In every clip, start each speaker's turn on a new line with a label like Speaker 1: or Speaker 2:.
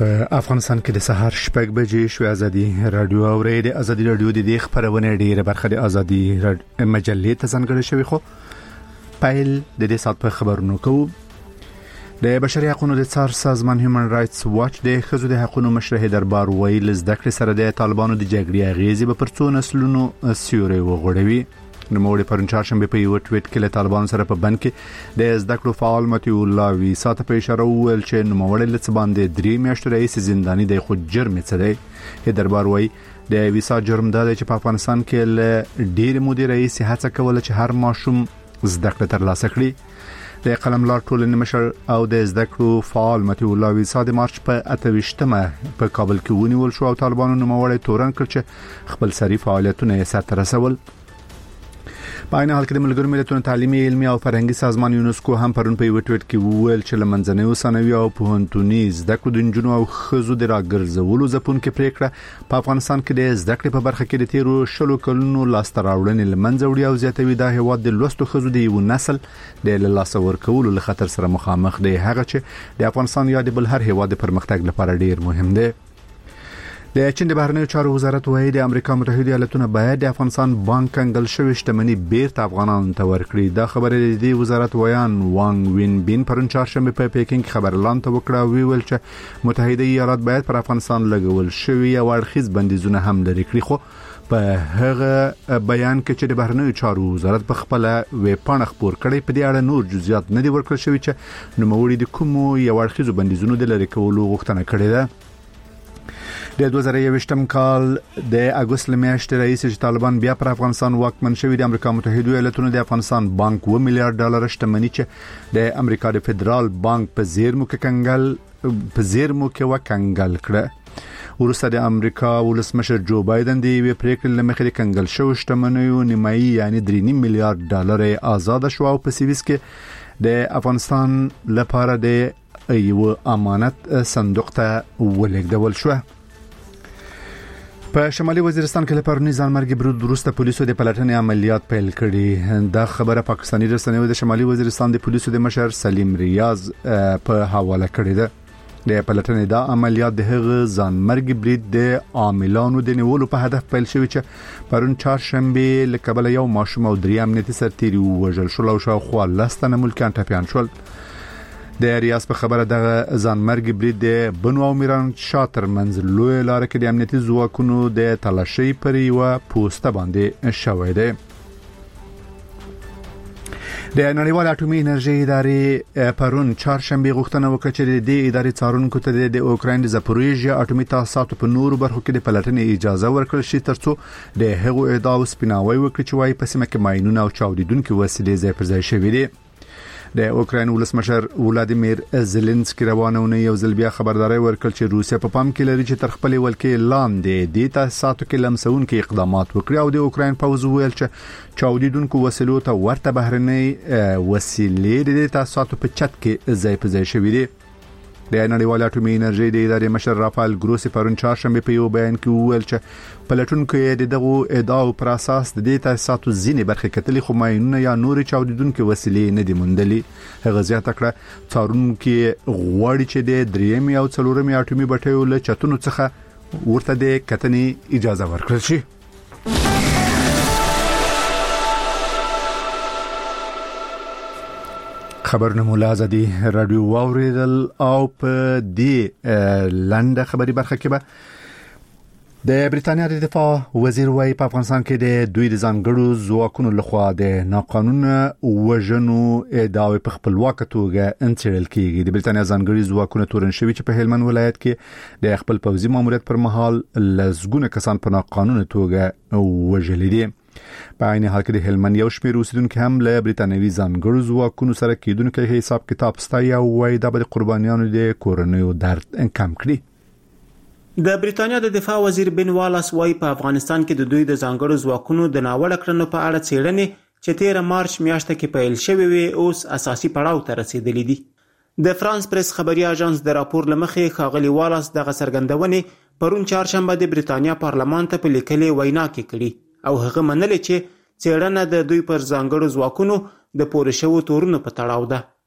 Speaker 1: په افغانستان کې د سهار 6 بجې شو ازادي رادیو اوري د ازادي رادیو د خبرونه ډیره برخه د ازادي مجلې ته ځانګړې شوی خو پایل د دې سات په خبرونو کوو د بشري حقوقو د څار سازمان هیومن رائټس واچ د خزو د حقوقو مشرح دربار ویل زده کړې سره د طالبانو د جګړې غیزي په پرڅو نسلونو سیوري وغوړوي نو موږ په چهارشنبه په یو ټویټ کې له طالبان سره په بند کې د زده کړو فعال متي الله وی ساته په اشاره وویل چې نو موږ له څه باندې 3 میاشتې رئیس زنداني د خو جرم څه دی دربار وی د ویسا جرم د چې په افغانستان کې له ډیر مودې رئیس هڅه کوله چې هر ماشوم زده کړه ترلاسه کړي د قلم لار ټولنې مشر او د زده کړو فعال متي الله وی ساده مارچ په 28مه په کابل کې ونیول شو او طالبانو نو موږ تورن کړ چې خپل سری فعالیتونه یې سره ترسول په عین حال کې د ملګرو ملتونو تعلیمي علمي او فرهنګي سازمان یونسکو هم پرون په یو ټویټ کې وویل چې لمنځنۍ وسنوي او پوهنتوني زده کړو د جنونو او خزو د راګرځولو ځپون کې پریکړه په افغانستان کې د زده کړې په برخه کې د تیرو شلو کلونو لاستراوړنې لمنځوړي او زیاتوي د هیواد د لوستو خزو د یو نسل د لاس ورکولو له خطر سره مخامخ دی هغه چې د افغانستان یا د بل هر هیواد د پرمختګ لپاره ډیر مهم دی د چین د بهرنیو چارو وزارت وايي د امریکا متحده ایالاتونو باید د افغانستان بانک کنګل شوی شتمنۍ بیرته افغانانو ته ورکړي دا خبره د وزارت ویان وانګ وین بین پرون چهارشنبه په پیکینګ خبر اعلان ته وکړه ویل چې متحده ایالات باید پر افغانستان لګول شوی او اړخیز بندیزونه هم لري کړی خو په هغه بیان کې چې د بهرنیو چارو وزارت په خپل ویب پاڼه خبر کړي په دې اړه نور جزئیات نه دي ورکړل شوی چې نوموړي د کومو یو اړخیز بندیزونو د لری کولو غوښتنه کړې ده د 2021م کال د اگست میاشتې رئیس طالبان بیا پر افغانستان واکمن شوی د امریکا متحده ایالاتونو د افغانستان بانک $1 میلیارډ شتمنۍ چې د امریکا د فدرال بانک په زیرمو کې وکنګل کړه ورسته د امریکا ولسمشر جو بایدن د وی پریکړې لمخې د کنګل شو شتمنۍ نیمایي یعنی $3 میلیارډ آزاد شو او په سیویس کې د افغانستان لپاره د یو امانت صندوق ته ولېږدول شو په شمالي وزیرستان کې لپاره ځانمرګي برود وروسته پولیسو د پلټنې عملیات پیل کړي دا خبره پاکستاني رسنیو د شمالي وزیرستان د پولیسو د مشر سلیم ریاض په حواله کړی ده د پلټنې دا عملیات د هغه ځانمرګي برید د عاملانو د نیولو په هدف پیل شوی چې پرون چهارشنبه له کابل یو ماشوم او 3 امنیتي سرتیري وژل شو او شاوخوا لستنه ملکان ټپيان شول د ریاض په خبره د ځانمرګي برید د بنو او میران شاتر منځ لوی لار کې د امنیتي ځواکونو د تلاشي پر یو پوسټ باندې شوې ده د نړیوال اټومي انرژي ادارې پرون چهارشنبه غوښتنه وکړه چې د ادارې څارونکو ته د اوکراین د زاپوریژیا اټومي تاسیساتو په نورو برخو کې د پلټنې اجازه ورکړل شي ترڅو د هغو ادعاو سپیناوي وکړي چې وايي په سیمه کې ماينونه او چاودیدونکو وسیلې ځای پر ځای شوې دي د اوکراین ولسمشر ولادیمیر زيلنسکي روانونه یو ځل بیا خبرداري ورکړ چې روسیا په پام کې لري چې تر خپل ولکې لاندې د تاسیساتو کې لمسون کې اقدامات وکړي او د اوکراین پوز ویل چې چاودیدونکو وسیلو ته ورته بهرنۍ وسیلې د تاسیساتو په چت کې ځای په ځای شوې دي د نړیوال اټومي انرژي د ادارې مشر رافائل ګروسي پرون چهارشنبه په یو بیان کې وویل چې پلټونکو یې دغه ادعاو پر اساس د دې تاسیساتو ځینې برخې کتلې خو ماينونه یا نور چاودیدونکو وسیلې نه دي موندلې هغه زیاته کړه څارونکو غواړي چې د 3 او 4 اټومي بټیو له چتونو څخه ورته د کتنې اجازه ورکړل شي خبرونه مولا ازادي رادیو واوریدل او په دې لنډه خبري برخه کې به د بریتانیا د دفاع وزیر وايي په افغانستان کې د دوی د ځانګړو ځواکونو لخوا د ناقانونه وژنو ادعاوې په خپلواک توګه انڅړل کیږي د بریتانیا ځانګړي ځواکونو تورن شوی چې په هلمند ولایت کې د خپل پوځي ماموریت پر مهال لزګونه کسان په ناقانونه توګه وژل دي په عین حال کې د هلمند یو شمېر اوسیدونکو هم له بریتانوي ځانګړو ځواکونو سره کېدونکو حساب کتاب ستایي او وايي د قربانیانو د کورنیو درد کم کړي
Speaker 2: د بریتانیا د دفاع وزیر بن والاس وايي په افغانستان کې د دوی د ځانګړو ځواکونو د ناوړه کړنو په اړه څېړنې چې 13 مارچ میاشته کې پیل شوې وي اوس اساسي پړاو ته رسیدلې دي د فرانس پریس خبري اژانس د راپور لمخې ښاغلي والاس دغه څرګندونې پرون چهارشنبه د بریتانیا پارلمان ته په لیکلې وینا کې کړي او هغه منل چې څېړنه د دوی پر ځانګړو ځواکونو د پوره شوو تورونو په تړاو ده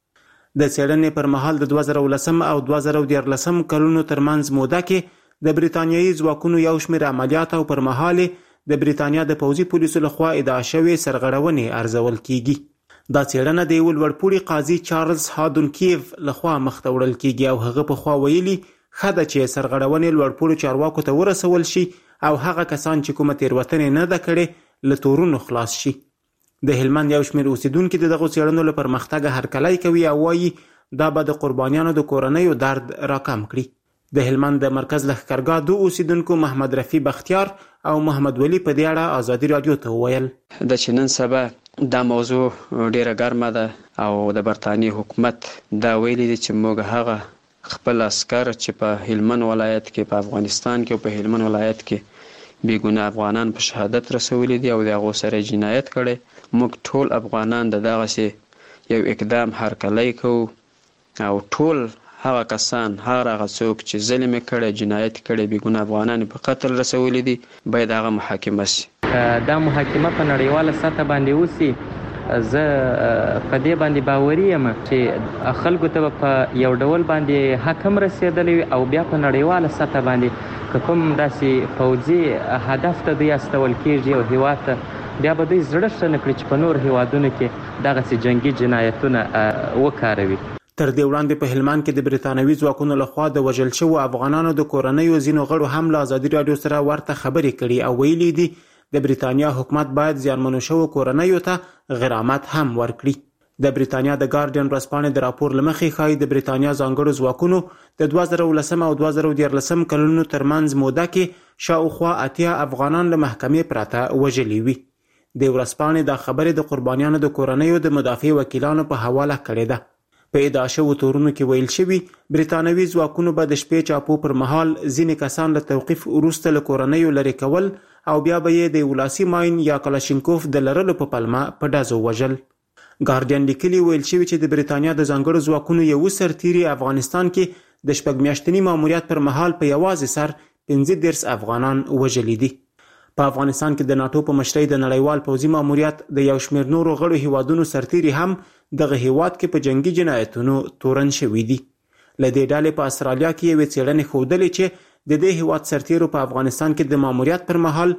Speaker 2: د څېړنې پر مهال د 2010 او 2014 کلونو ترمنځ موده کې د بریتانیایي ځواکونو یو شمېر عملیات او پر مهال د بریتانیا د پوځي پولیسو لخوا ادعا شوې سرغړونې ارزول کیږي. دا څېړنه د یو لوړپوړي قاضي چارلز هادونکیف لخوا مخته وړل کیږي او هغه په خوا ویلي ښه ده چې سرغړونې لوړپوړو چارواکو ته ورسول شي او هغه کسان چې کومه تېروتنې نه ده کړې له تورونو خلاص شي. د هلمند یو شمېر اوسیدونکي د دغو څېړنو له پرمختګه هرکلی کوي او وایي دا به د قربانیانو د کورنیو درد راکم کړي. د هلمند د مرکز لښکرګاه 2 اوسیدونکو محمد رفیع بختیار او محمد ولی په دې اړه ازادي رادیو ته وویل
Speaker 3: د چې نن سبا دا موضوع ډیره ګرمه ده او د برتانیې حکومت دا ویلي دي چې موږ هغه خپل عسکر چې په هلمند ولایت کې په افغانستان کې او په هلمند ولایت کې بیګونه افغانان په شهادت رسولي دي او د هغو سره جنایت کړی. موږ ټول افغانان د دغسې یو اقدام هرکلی کوو او ټول هغه کسان هغه څوک چې ظلم یې کړی جنایت کړی بیګونه افغانان په قتل رسولي دي باید هغه محاکمه شي.
Speaker 4: دا محاکمه په نړیواله سطح باندې وسي. زه په دې باندې باوري یم چې خلکو ته په یو ډول باندې حکم رسېدلی او بیا په نړیواله سطح باندې که کوم داسې پوځي هدف ته دوی استول کېږي او هېواد ته بیا به دوی زړه ښه نه کړي چې په نور هېوادونو کې دغسې جنګي جنایتونه وکاروي.
Speaker 2: تر دې وړاندې په هلمند کې د بریتانوي ځواکونو لخوا د وژل شوو افغانانو د کورنیو ځینو غړو هم له ازادي راډیو سره ورته خبرې کړي او ویلي دي د بریتانیا حکومت باید زیانمنو شوو کورنیو ته غرامت هم ورکړي. د بریتانیا د ګارډین ورځپاڼې د راپور له مخې ښایي د بریتانیا ځانګړو ځواکونو د 2010 او 2014 کلونو ترمنځ موده کې شاوخوا 80 افغانان له محکمې پرته وژلي وي. د ورځپاڼې دا خبرې د قربانیانو د کورنیو د مدافع وکیلانو په حواله کړې ده. په ادعا شوو تورونو کې ویل شوي بریتانوي ځواکونو به د شپې چاپو پر مهال ځینې کسان له توقیف وروسته له کورنیو لرې کول او بیا به یې د ولاسي ماین یا کلاشینکوف د لرلو په پلمه په ډزو وژل. ګارډین لیکلي ویل شوي چې د بریتانیا د ځانګړو ځواکونو یو سرتیري افغانستان کې د 6 میاشتني ماموریت پر مهال په یوازې سر 15 افغانان وژلي دي. په افغانستان کې د ناتو په مشرۍ د نړیوال پوځي ماموریت د یو شمېر نورو غړو هیوادونو سرتیري هم دغه هیواد کې په جنگي جنایتونو تورن شوي دي. له دې ډلې په استرالیا کې یوې څېړنې ښودلې چې د دې هیواد سرتیرو په افغانستان کې د ماموریت پر مهال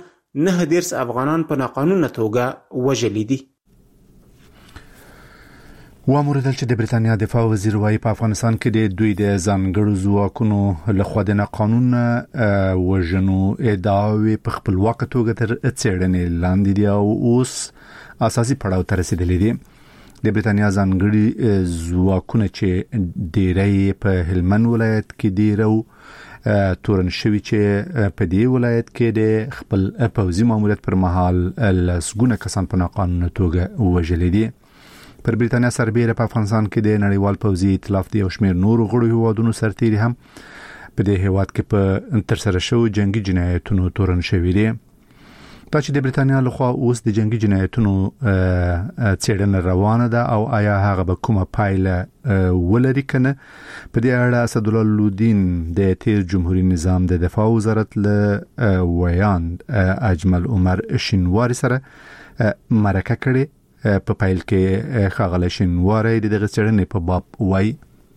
Speaker 2: 19 افغانان په ناقانونه توګه وژلي دي.
Speaker 1: واموردل چې د بریتانیا دفاع وزیر وايي په افغانستان کې د دوی د ځانګړو ځواکونو لخوا د قانون وژنو ادعاوې په خپلواک توګه تر څېړنې لاندې دي او اوس اساسي پړاو ته رسیدلي دي. د بریتانیا ځانګړي ځواکونه چې ډېری په هلمند ولایت کې ډېرو تورن شوي چې په دې ولایت کې د خپل پوځي ماموریت پر مهال لسګونه کسان په ناقانونه توګه وژلي دي. پر بریتانیا سربېره په افغانستان کې د نړیوال پوځي ائتلاف د یو شمېر نورو غړو هیوادونو سرتیري هم په دې هیواد کې په ترسره شوو جنگي جنایتونو تورن شوي دي. دا چې د بریتانیا لخوا اوس د جنگي جنایتونو څېړنه روانه ده او آیا هغه به کومه پایله ولري کنه په دې اړه اسدالله لودین د تیر جمهوریت نظام د دفاع وزارت له ویاند اجمل عمر شینواری سره مرکه کړې. په پایل کې ښاغلی شینواری د دغه څېړنې په باب وایي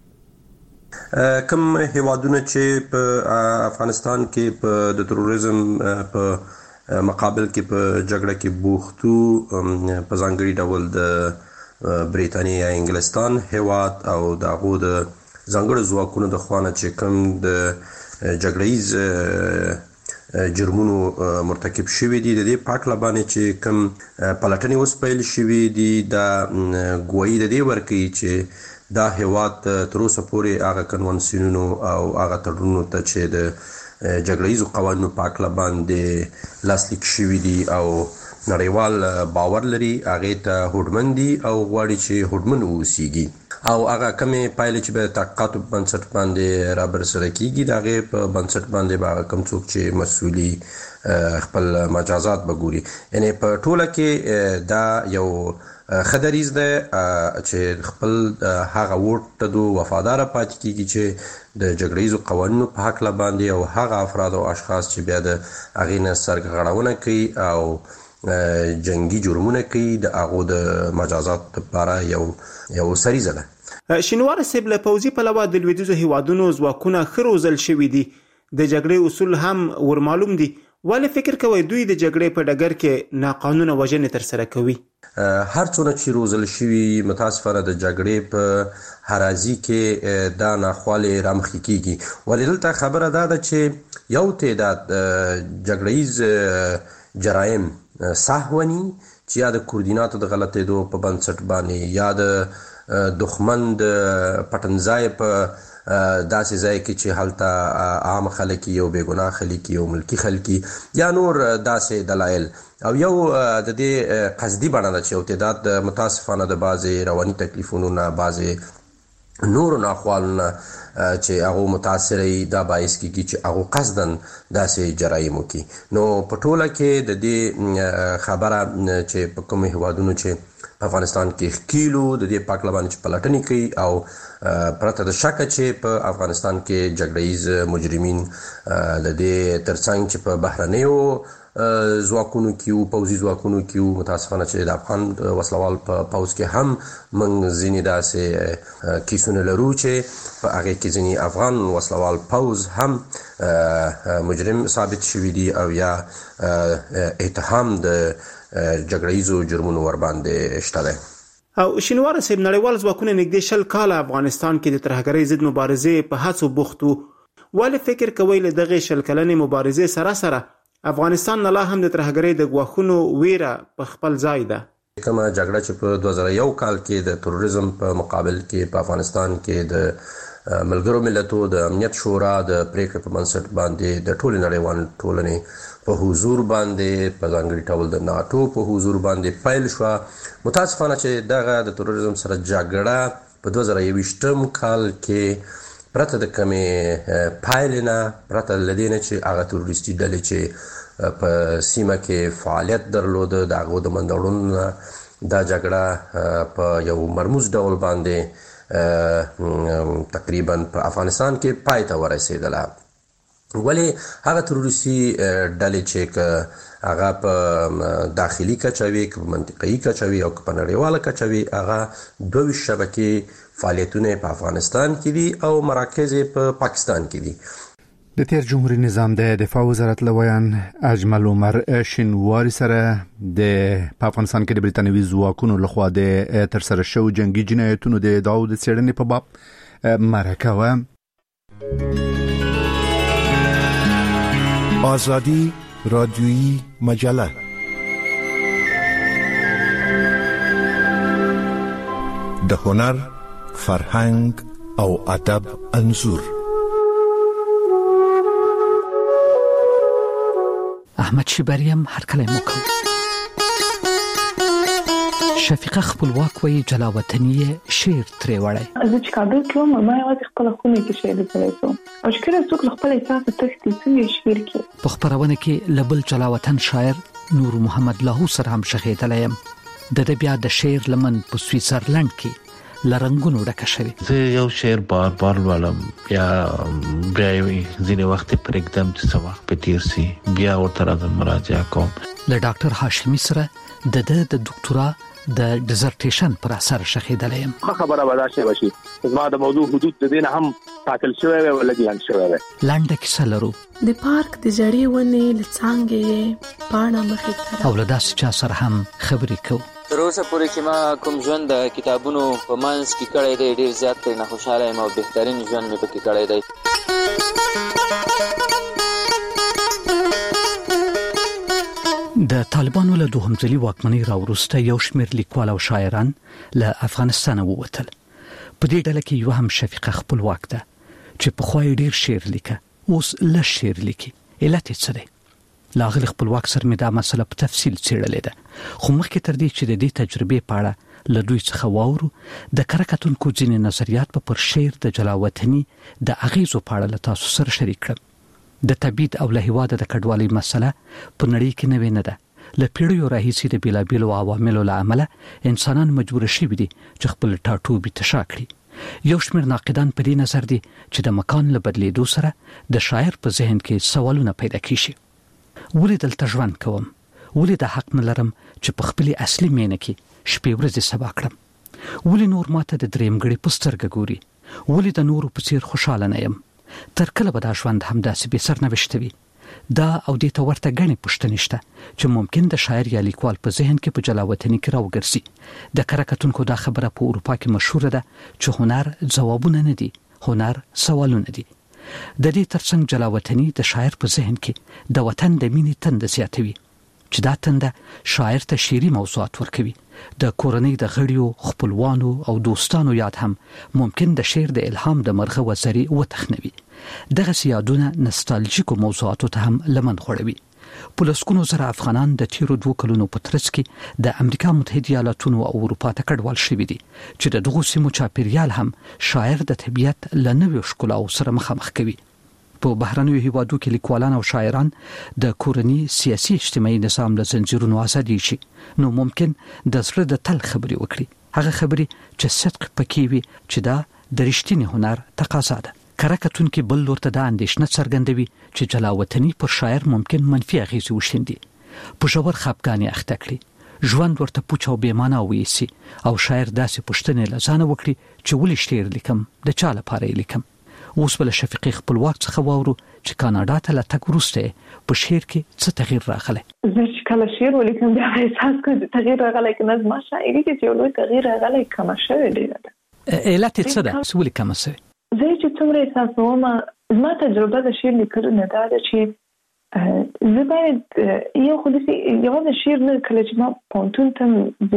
Speaker 5: کوم هیوادونه چې په افغانستان کې په د تروریزم په مقابل کې په جګړه کې بوختو په ځانګړي ډول د بریتانیا یا انګلستان هیواد او دغه د ځانګړو ځواکونو د خوانه چې کوم د جګړهیز جرمونو مرتکب شوي دي د دې پاک لبانې چې کوم پلټنې اوس پیل شوي دي دا ګواهي د دې ورکوي چې دا هیواد تر اوسه پورې هغه کنوانسیونونو او هغه تړونونو ته چې د جګړهیزو قوانینو پاک لباندې لاسلیک شوي دي او نړیوال باور لري هغې ته هوډمن دي او غواړي چې هوډمن واوسیږي او هغه کمې پایلې چې به تحقیقاتو په بنسټ باندې رابرسره کیږي د هغې په بنسټ باندې به هغه کوم څوک چې مسؤلي خپل مجازات به ګوري. یعنې په ټوله کې دا یو ښه دریځ دی چې خپل هغه ووټ ته دو وفاداره پاتې کیږي چې د جګړهیزو قوانینو په هکله باندې او هغه افراد او اشخاص چې بیا د هغې نه سرغړونه کوي او جنگي جرمونه کوي د هغو د مجازات لپاره یو سریزه ده.
Speaker 2: شینوار صاحب له پوځي پلوه د لویدیځو هیوادونو ځواکونه ښه روزل شوي دي، د جګړې اصول هم ورمعلوم دي، ولې فکر کوئ دوی د جګړې په ډګر کې ناقانونه وژنې ترسره کوي؟
Speaker 5: هر څونه چې روزل شوي متاسفانه د جګړې په هرازي کې دا ناخوالې رامخکې کیږي، ولې دلته خبره دا ده چې یو تعداد جګړیز جرایم سهوني چې یا د کوردیناتو د غلطېدو په بنسټ باندې یا د دښمن د پټنځای په داسې ځای کې چې هلته عام خلک یو بېګناه خلک یو ملکی خلک یا نور داسې دلایل او یو د دې قصدي بڼه ده چې یو تعداد متاسفانه د بعضې رواني تکلیفونو نه بعضې نورو ناخوالو نه چې هغه متاثرې دا باعث کیږي چې هغه قصدن داسې جرایم وکړي. نو په ټوله کې د دې خبره چې په کوم هیوادونو چې په افغانستان کې ښکیلو د دې پاکله باندې چې پلټنې کوي او پرته د شکه چې په افغانستان کې جګړهیز مجرمین د دې ترڅنګ چې په بهرنیو ځواکونو کې او پوځي ځواکونو کې متاسفانه چې د افغان وسلوال په پوځ کې هم موږ ځینې داسې کیسونه لرو چې په هغې کې ځینې افغان وسلوال پوځ هم مجرم ثابت شوي دي او یا اتهام د جګړهیزو جرمونو ورباندې شته دی.
Speaker 2: او شینوار صاحب نړیوال ځواکونه نږدې 20 کاله افغانستان کې د ترهګرۍ ضد مبارزې په هڅو بوخت وو، ولې فکر کوئ له دغې 20 کلنې مبارزې سره سره افغانستان نه لا هم د ترهګرۍ د ګواښونو ویره په خپل ځای ده؟
Speaker 5: کومه جګړه چې په 2001 کال کې د تروریزم په مقابل کې په افغانستان کې د ملګرو ملتونو د امنیت شورا د پریکړې په بنسټ باندې د ټولې نړیوالې ټولنې په حضور باندې په ځانګړي ډول د ناټو په حضور باندې پیل شوه. متاسفانه چې دغه د تروریزم سره جګړه په 2021 کال کې پرته د کمې پایلې نه پرته له دې نه چې هغه تروریستي ډلې چې په سیمه کې فعالیت درلوده د هغو د منځه دا جګړه په یو مرموز ډول باندې تقریبا په افغانستان کې پای ته ورسېدله. ولې هغه تروریستي ډلې چې هغه په داخلي کچه وي که په منطقه‌ایي کچه وي او که په نړیواله کچه وي هغه 22 شبکې فعالیتونه په افغانستان کې دي او مراکز په پاکستان کې دي.
Speaker 1: د تیر جمهوریت نظام د دفاع وزارت لویان اجمل عمر شینواری سره د افغانستان کې د بریتانوي ځواکونو لخوا د ترسره شو جنگي جنایتونو د ادعاو د څېړنې په باب مرکه و.
Speaker 6: آزادی رادیویی مجله د هنر، فرهنګ او ادب انځور.
Speaker 7: احمد شیبریم هرکلی موکو شفیقه خپلواک وی جلاوطنی شعر ترې وړی.
Speaker 8: زه چې کابل تلم ما یوازې خپله خونې کې شعر لیکلی شوم او چې کله څوک له خپل احساسه تښتي څنګه شعر کې.
Speaker 7: په خپرونه کې له بل جلاوطن شاعر نور محمد لاهو سره هم شخېدلی یم. د ده بیا د شعر لمن په سویټزرلند کې له رنګونو ډکه شوې.
Speaker 9: زه یو شعر بار لولم یا بیا ځینې وخت پرېږدم چې څه وخت په تیر سي بیا ورته راځم مراجعه کوم.
Speaker 7: له ډاکټر هاشمي سره د دکتورا د ډیزرټیشن پر اثر شخېدلی یم.
Speaker 10: خبره به دا شی وشي زما د موضوع حدود د دې نه هم ټاکل شوی وی ولګي لاند شوی وی.
Speaker 7: لنډه کیسه لرو
Speaker 11: د پارک د زړې ونې له څانګې پاڼه مخې ته
Speaker 7: او له داسې چا سره هم خبرې کوو.
Speaker 12: تر اوسه پورې چې ما کوم ژوند د کتابونو په منځ کې کړی دی ډېر زیات ترې نه خوشحاله یم او بهترین ژوند مې پکې کړی دی.
Speaker 7: د طالبانو له دوهم ځلي واکمنۍ راوروسته یو شمېر لیکوال او شاعران له افغانستانه ووتل. په دې ډله کې یو هم شفیقه خپلواک ده چې پخوا یې ډېر شعر لیکه اوس لږ شعر لیکي. علت یې څه دی؟ لاغلی خپلواک سره مې دا مسله په تفصیل څېړلې ده، خو مخکې تر دې چې د دې تجربې په اړه له دوی څخه واورو د کره کتونکو ځینې نظریات به پر شعر د جلاوطني د اغیزو په اړه له تاسو سره شریک کړم. د تبعید او له هېواده د کډوالۍ مسله په نړۍ کې نوې نه ده. له پیړیو راهیسې د بېلابېلو عواملو له امله انسانان مجبور شوي دي چې خپل ټاټوبي تشا کړي. یو شمېر ناقدان په دې نظر دي چې د مکان له بدلېدو سره د شاعر په ذهن کې سوالونه پیدا کیږي. ولې دلته ژوند کوم؟ ولې د حق نه لرم چې په خپلې اصلي مینه کې شپې ورځې سبا کړم؟ ولې نور ماته د درېمګړي پسترګ ګوري، ولې د نورو په څیر خوشاله نه یم، تر کله به دا ژوند همداسې به سرنوشت وي. دا او د تورته غني پښتنې شته چې ممکن د شاعر یا لیکوال په ذهن کې په جلاوطنی کې راوګرځي. د کرکټونکو دا خبره په اروپا کې مشهوره ده چې هنر ځوابونه نه دي، هنر سوالونه دي. د دې ترڅنګ جلاوطنی د شاعر په ذهن کې د وطن د مینې تند زیاتوي چې دا تنده شاعر ته شعري موضوعات ورکوي. د کورنۍ د غړیو، خپلوانو او دوستانو یاد هم ممکن د شعر د الهام د مرغه وزري وتخنوي. دغه سیادونه نوستالژیکو موضوعاتو ته هم لمن خوړوي. پولیسکونو زره افغانان د تیرو 2 کلونو په ترڅ کې د امریکا متحده ایالاتونو او اروپا ته کډوال شوي دي چې د دغو سیمو چاپیریال هم شاعر د طبیعت له نویو ښکلاو سره مخامخ کوي. په بهرنیو هیوادو کې لیکوالان او شاعران د کورنۍ سیاسي اجتماعي نظام له زنجیرونو آزادي شي، نو ممکن د زړه د تل خبري وکړي، هغه خبري چې صدق پکې وي چې دا د رښتینی هنر تقاضا ده. کرکټونکو بل لور ته د اندېښنه څرګندوي چې جلاوطنی پر شاعر ممکن منفي اغیزې وشیندي، په ژور خپګانې اخته کړي، ژوند ورته پوچ او بې معنا وایسي، او شاعر داسې پوښتنې لزانه وکړي چې ولې شعر لیکم، د چا لپاره لیکم. اوس بل شفیقي خپلواک څخه واورو چې کاناډا ته لا تک وروسته په شعر کې څه تغییر راغلی.
Speaker 8: زه چې کله شعر ولیکم بیا احساس کوم چې تغییر راغلی، که نه زما شاعري کې چې لوی تغییر راغلی کمه شوې ډېره.
Speaker 7: علت څه ده چې ولې کمه شوې؟
Speaker 8: زه چې څومره احساسوم، زما تجربه د شعر لیکلو نه دا ده چې زه باید یو خو داسې یوازې شعر نه، کله چې ما پوهنتون ته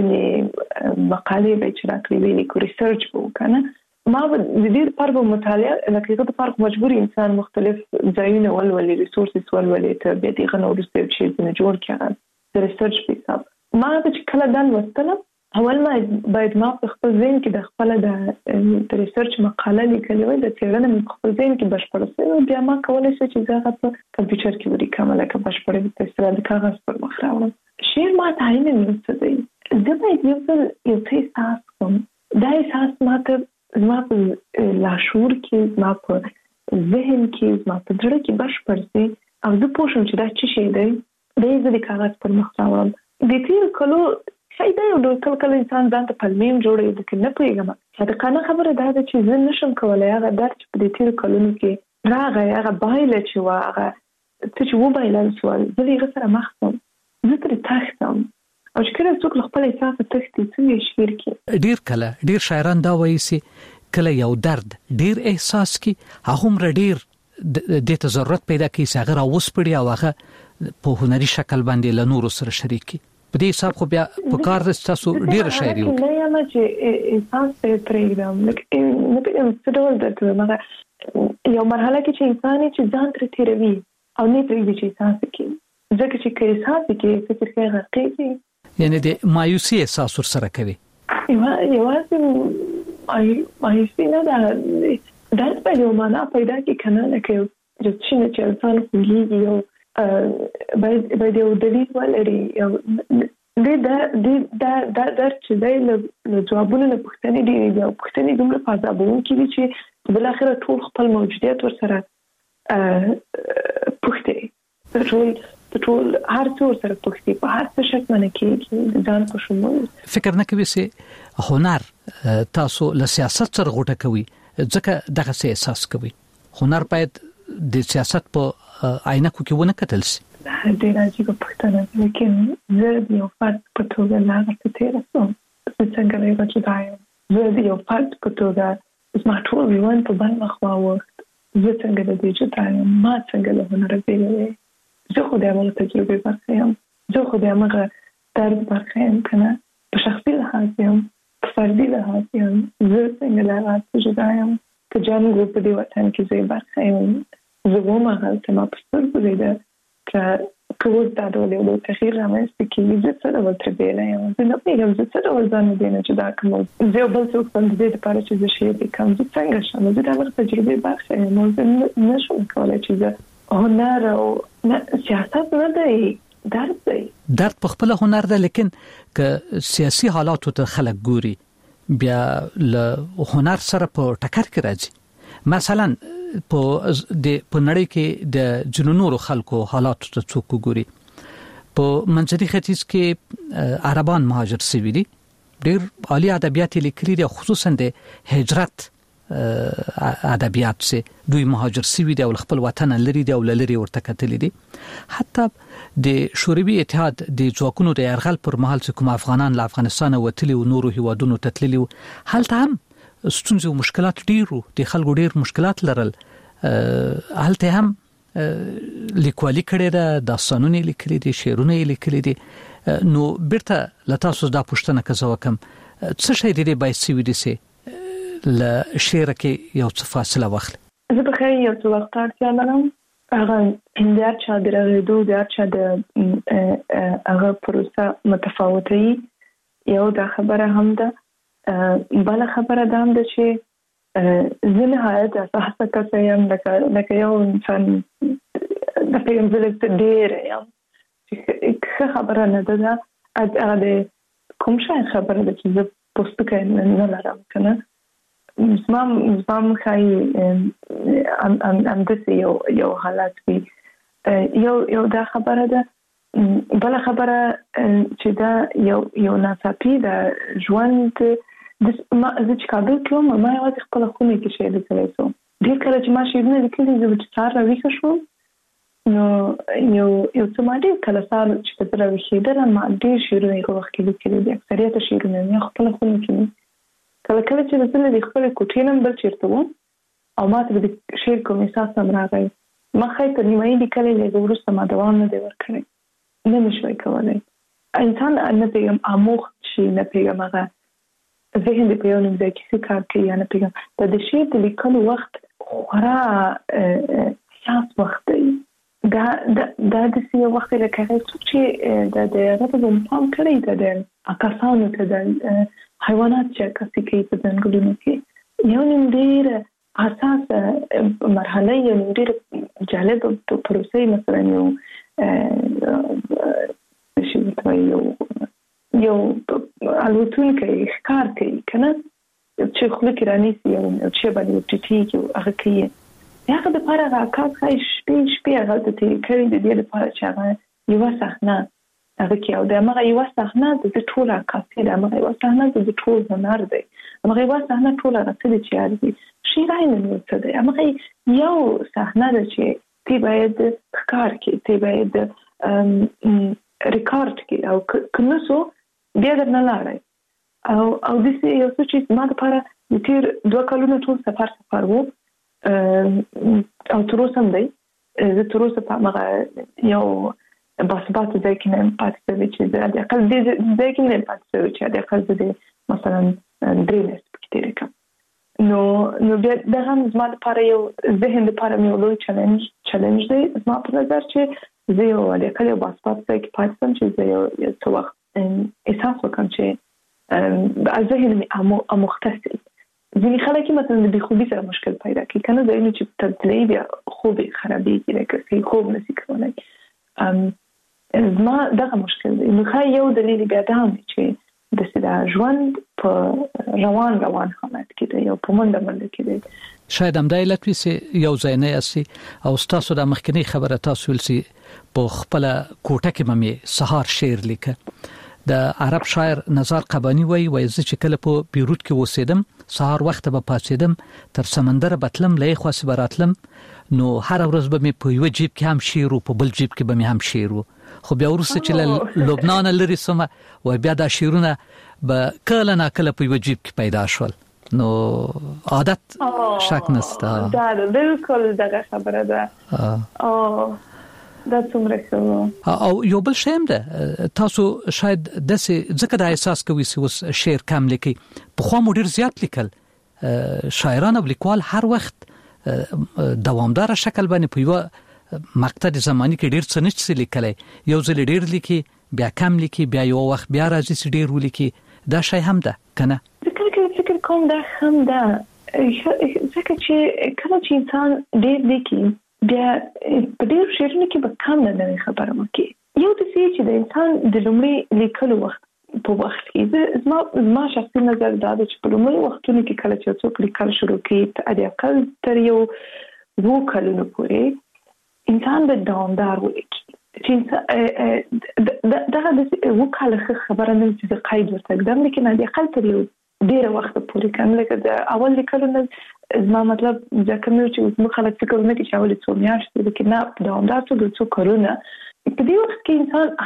Speaker 8: ځینې مقالې به چې راکړې وې لیکو، ریسرچ به وکړم، ما به د دې لپاره به مطالعه لکه هغه لپاره مجبور انسان مختلف ځایونه ولولي، ریسورسز ولولي، ته بیا دغه نو وروسته یو شی جوړ کړم د ریسرچ په حساب. ما چې کله دا لوستله، اول ما باید ما په خپل ذهن کې د خپل د ریسرچ مقاله لیکلې وای، د څېړنې په خپل ذهن کې بشپړه شوې، بیا ما کولای شم چې زه په کمپیوټر کې ولیکم لکه بشپړه په اصطلاح د کاغذ پر مخ راوړم. شعر ما تعین نه ستدي، زه باید یو څه احساس کوم، دا احساس ماته زما په لاشعور کې، زما په ذهن کې، زما په زړه کې بشپړ شي، او زه پوه شم چې دا څه شی دی، دا یې زه د کاغذ پر مخ راوړم. د تېرو کلو فایده یو ډول کله انسان ځان ته پلمیم جوړوي، لکه نه پوهېږم، صادقانه خبره دا ده چې زه نشم کولی هغه درد چې په دې تېرو کلونو کې راغی، هغه بایله چې وه، هغه څه چې وبایلل شول، زه د هغه سره مخ شم، زه ترې تښتم. او چې کله څوک له خپل احساس تښتي څنګه شعر کې
Speaker 7: ډیر کله ډیر شاعران دا وایي چې کله یو درد ډیر احساس کی هغه ډیر د ته ضرورت پیدا کوي چې هغه راوسپړي او هغه په هنري شکل باندې له نورو سره شریکي. په دې حساب خو بیا په کار د تاسو ډیر شاعري وکړي.
Speaker 8: نه یم چې احساس ته پرېږدم، لکه نه پېژنم څه ډول درته مګر یو مرحله کې چې انسان چې ځان ترې تېروي او نه پرېږدي چې احساس وکړي، ځکه چې که احساس وکړي فکر کې غرقېږي،
Speaker 7: یعنی د مایوسي احساس ورسره کوي.
Speaker 8: یوازې مایوسي نه ده، درد باید یو معنا پیدا کړي که نه، لکه یو چې انسان خوږېږي، یو باید یو دلیل ولري، یو دا درد چې دی له ځوابونو نه پوښتنې ډېرې دي، او پوښتنې دومره فضابونکې دي چې بالاخره ټول خپل موجودیت ورسره پوښتې، ټول هر څور سره پوښتې، په هر څه شک منه کېږي ځان په شمول.
Speaker 7: فکر نه کوي چې هنر تاسو له سیاست سره غوټه کوي ځکه دغه څه احساس کوي؟ هنر باید د سیاست په عینکو کې ونه کتل شي.
Speaker 8: ډېره عجیبه پوښتنه ده، لیکن زه د یو فرد په توګه له هغه څه تېره شوم، زه څنګه له هغه جدا یم، زه د یو فرد په توګه زما ټول ژوند په بل مخ واوښت، زه څنګه له دې جدا یم، ما څنګه له هنره بېله وې، زه خو د همغه تجربې برخه یم، زه خو د همغه درد برخه یم که نه، په شخصي لحاظ یم، په فردي لحاظ یم، زه څنګه له هغه څه جدا یم. که جنګ و په دې وطن کې زه برخه یم، زه وم هغلته ما په سترګو لیده که اوس دا ډول یو ډول تغییر رامنځته کېږي، زه څه ډول ترې بېله یم، زه نه پوهېږم زه څه ډول ځان له دې نه جدا کړم، زه یو بل څوک هم د دې لپاره چې زه شعر لیکم، زه څنګه شم، زه د هغه تجربې برخه یم، او زه نه شم کولی چې زه هنر او سیاست نه دی، درد دی.
Speaker 7: درد په خپل هنر ده، لیکن که سیاسي حالاتو ته خلک ګوري بیا له هنر سره په ټکر کې راځي. مثلا په نړۍ کې د جنونورو خلکو حالاتو ته څوک ګوري، په منځني ختیځ کې عربان مهاجر شوي دي، ډیر عالی ادبیات لیکلي دي خصوصا د هجرت ادبیات چې دوی مهاجر سوي دي او خپل وطن لري دي او لري ورته کتلي دي. حتی د شوروي اتحاد د ځواکونو د يرغل پر مهال چې کوم افغانان له افغانستان وتلي او نورو هیوادونو ته تللي هلته هم ستونزې او مشکلات ډیرو د خلکو ډیر مشکلات لرل. هلته هم لیکوالي کړي ده، داستانونه لیکلي دي، شعرونه لیکلي دي. نو بیرته لتاسو دا پوښتنه کوم څه شي د دې باید سوي دي سي ل شعر کې یو څه فاصله واخلي؟
Speaker 8: زه به خیر یو څه وخت اړتیا لرم. هغه د چا درغېدو د چا د هغه پروسه متفاوته یو دا خبره هم ده. بل خبره ده هم ده چې زه نهایت اساسه کسه یم لکه یو انسان د پیغمبر ډېر یم چې خبره نه ده. هغه د کوم شي خبره ده چې زه پوسټ نه لرم کنه. زمام خای ام دسي یو حالات وي یو دا خبره ده. بل خبره چې دا یو ناڅاپي ده ژوند د ما چې کابل کوم ما یو خپل خونه کې شي لیکلی سو ډېر کله چې ما شعرونه لیکلي زه چې سار راویښه شوم نو یو څه ما ډېر کله سار چې په راویښېدل ما ډېر شعرونه یې وخت کې لیکلي دي. اکثریت شعرونه مې خپل خونه کې کله چې زه د خپل کوټې نمبر چیرته وم او ما ته د شعر کوم احساس هم راغی ما خای ته نیمایي لیکلې له وروسته ما دوام نه دی ورکړی نه مشوي کولای. انسان نه پیغام آموخت شي نه پیغام هغه ذهن د پیغام د کیسې کار کوي یا نه پیغام د شعر د لیکلو وخت خورا حساس وخت دی. دا د سیو وخت لکه چې د هغه په پام کړی د اکاسانو ته د حیوانات چې کسي کوي په ځنګلونو کې یو نیم ډېر حساس مرحله یو نیم ډېر جالب پروسه مثلا یو الوتون کوي ښکار کوي کنه چې خلک رانیسي یو چې باندې ټیټي کې هغه کوي هغه د پاره راکاس خای شپې هغه ته کوي د دې لپاره چې هغه یو صحنه هغه کې او د هغه یو صحنه د ټول راکاسي د هغه یو صحنه د ټول هنر دی. هغه یو صحنه ټول راځي چې هغه شیرای نه څه دی. هغه یو صحنه ده چې تی باید ښکار کې تی باید ریکارډ کې او کنوسو بیا درنه لاړای او د سې یو څه چې ما لپاره د تیر 2 کلونو ټول سفر وو او تر اوسه هم دی. زه تر اوسه په هغه یو باسبات ځای کې نه پاتې شوی چې د اقل دې ځای کې نه پاتې شوی چې د اقل د مثلا درې میاشتې پکې تېرې کړم نو بیا دا هم زما لپاره یو ذهن لپاره مې یو لوی چلنج دی. زما په نظر چې زه یو د اقل یو باسبات ځای کې پاتې شم چې زه یو څه وخت احساس وکړم چې ذهن مې اموخته شي. ځینې خلک مثلا د بېخوبي سره مشکل پیدا کوي کنه ځایونه چې تبدیلي بیا خوب خرابېږي لکه صحیح خوب نشي کولی. زما دغه مشکل دی. نو خای یو دلیل بیا دا هم چې د سیده ژوند په روان حالت کې دی یو په منډه کې دی.
Speaker 7: شاید هم دا علت وي چې یو ځای نه یاستئ او ستاسو د مخکنی خبره تاسو ویل چې په خپله کوټه کې مې سهار شعر لیکه. د عرب شاعر نزار قبانی وایي زه چې کله په بیروت کې اوسېدم سهار وخت به پاتېدم تر سمندر بتلم لې خاص براتلم نو هر ورځ به مې په یو جیب کې هم شعر او په بل جیب کې به مې هم شعر خو بیا ورسته چې لبنان لري سم او بیا دا شعرونه به کله نه کله په یو جیب کې پیدا شول نو عادت شک نشته.
Speaker 8: دا بالکل دغه خبره ده. دا څومره
Speaker 7: او یو بل شی هم ده تاسو شاید داسې ځکه د احساس کوي چې اوس شعر کم لیکي په خو مو ډیر زیات لیکل شاعران او لیکوال هر وخت دوامدار شکل باندې په یو مقطع زمانی کې ډیر څه نشي لیکلای یو ځل ډیر لیکي بیا کم لیکي بیا یو وخت بیا راځي چې ډیر ولیکي دا شی هم ده کنه.
Speaker 8: فکر کوم دا هم ده ځکه چې کله چې انسان ډیر لیکي بیا په ډېر شعرونو کې به کم نه خبره وکړي. یو د چې د انسان د لومړي لیکلو وخت په وخت کې زما شخصي نظر دا دی چې په لومړي وختونو کې کله چې څوک لیکل شروع کړي د اقل تر یو 2 کلونو پورې انسان به دوامدار ولیکي چې دغه د وکاله خبره نه چې د قید ورته اقدام لیکن د اقل تر یو ډیره وخت پورې کوم لکه د اول لیکلو نه زما مطلب ځکه نو چې موږ خلک فکر نه کوي چې اول څو میاشتې لیکن نه دوامدار څو د څو کارونه په دې وخت کې انسان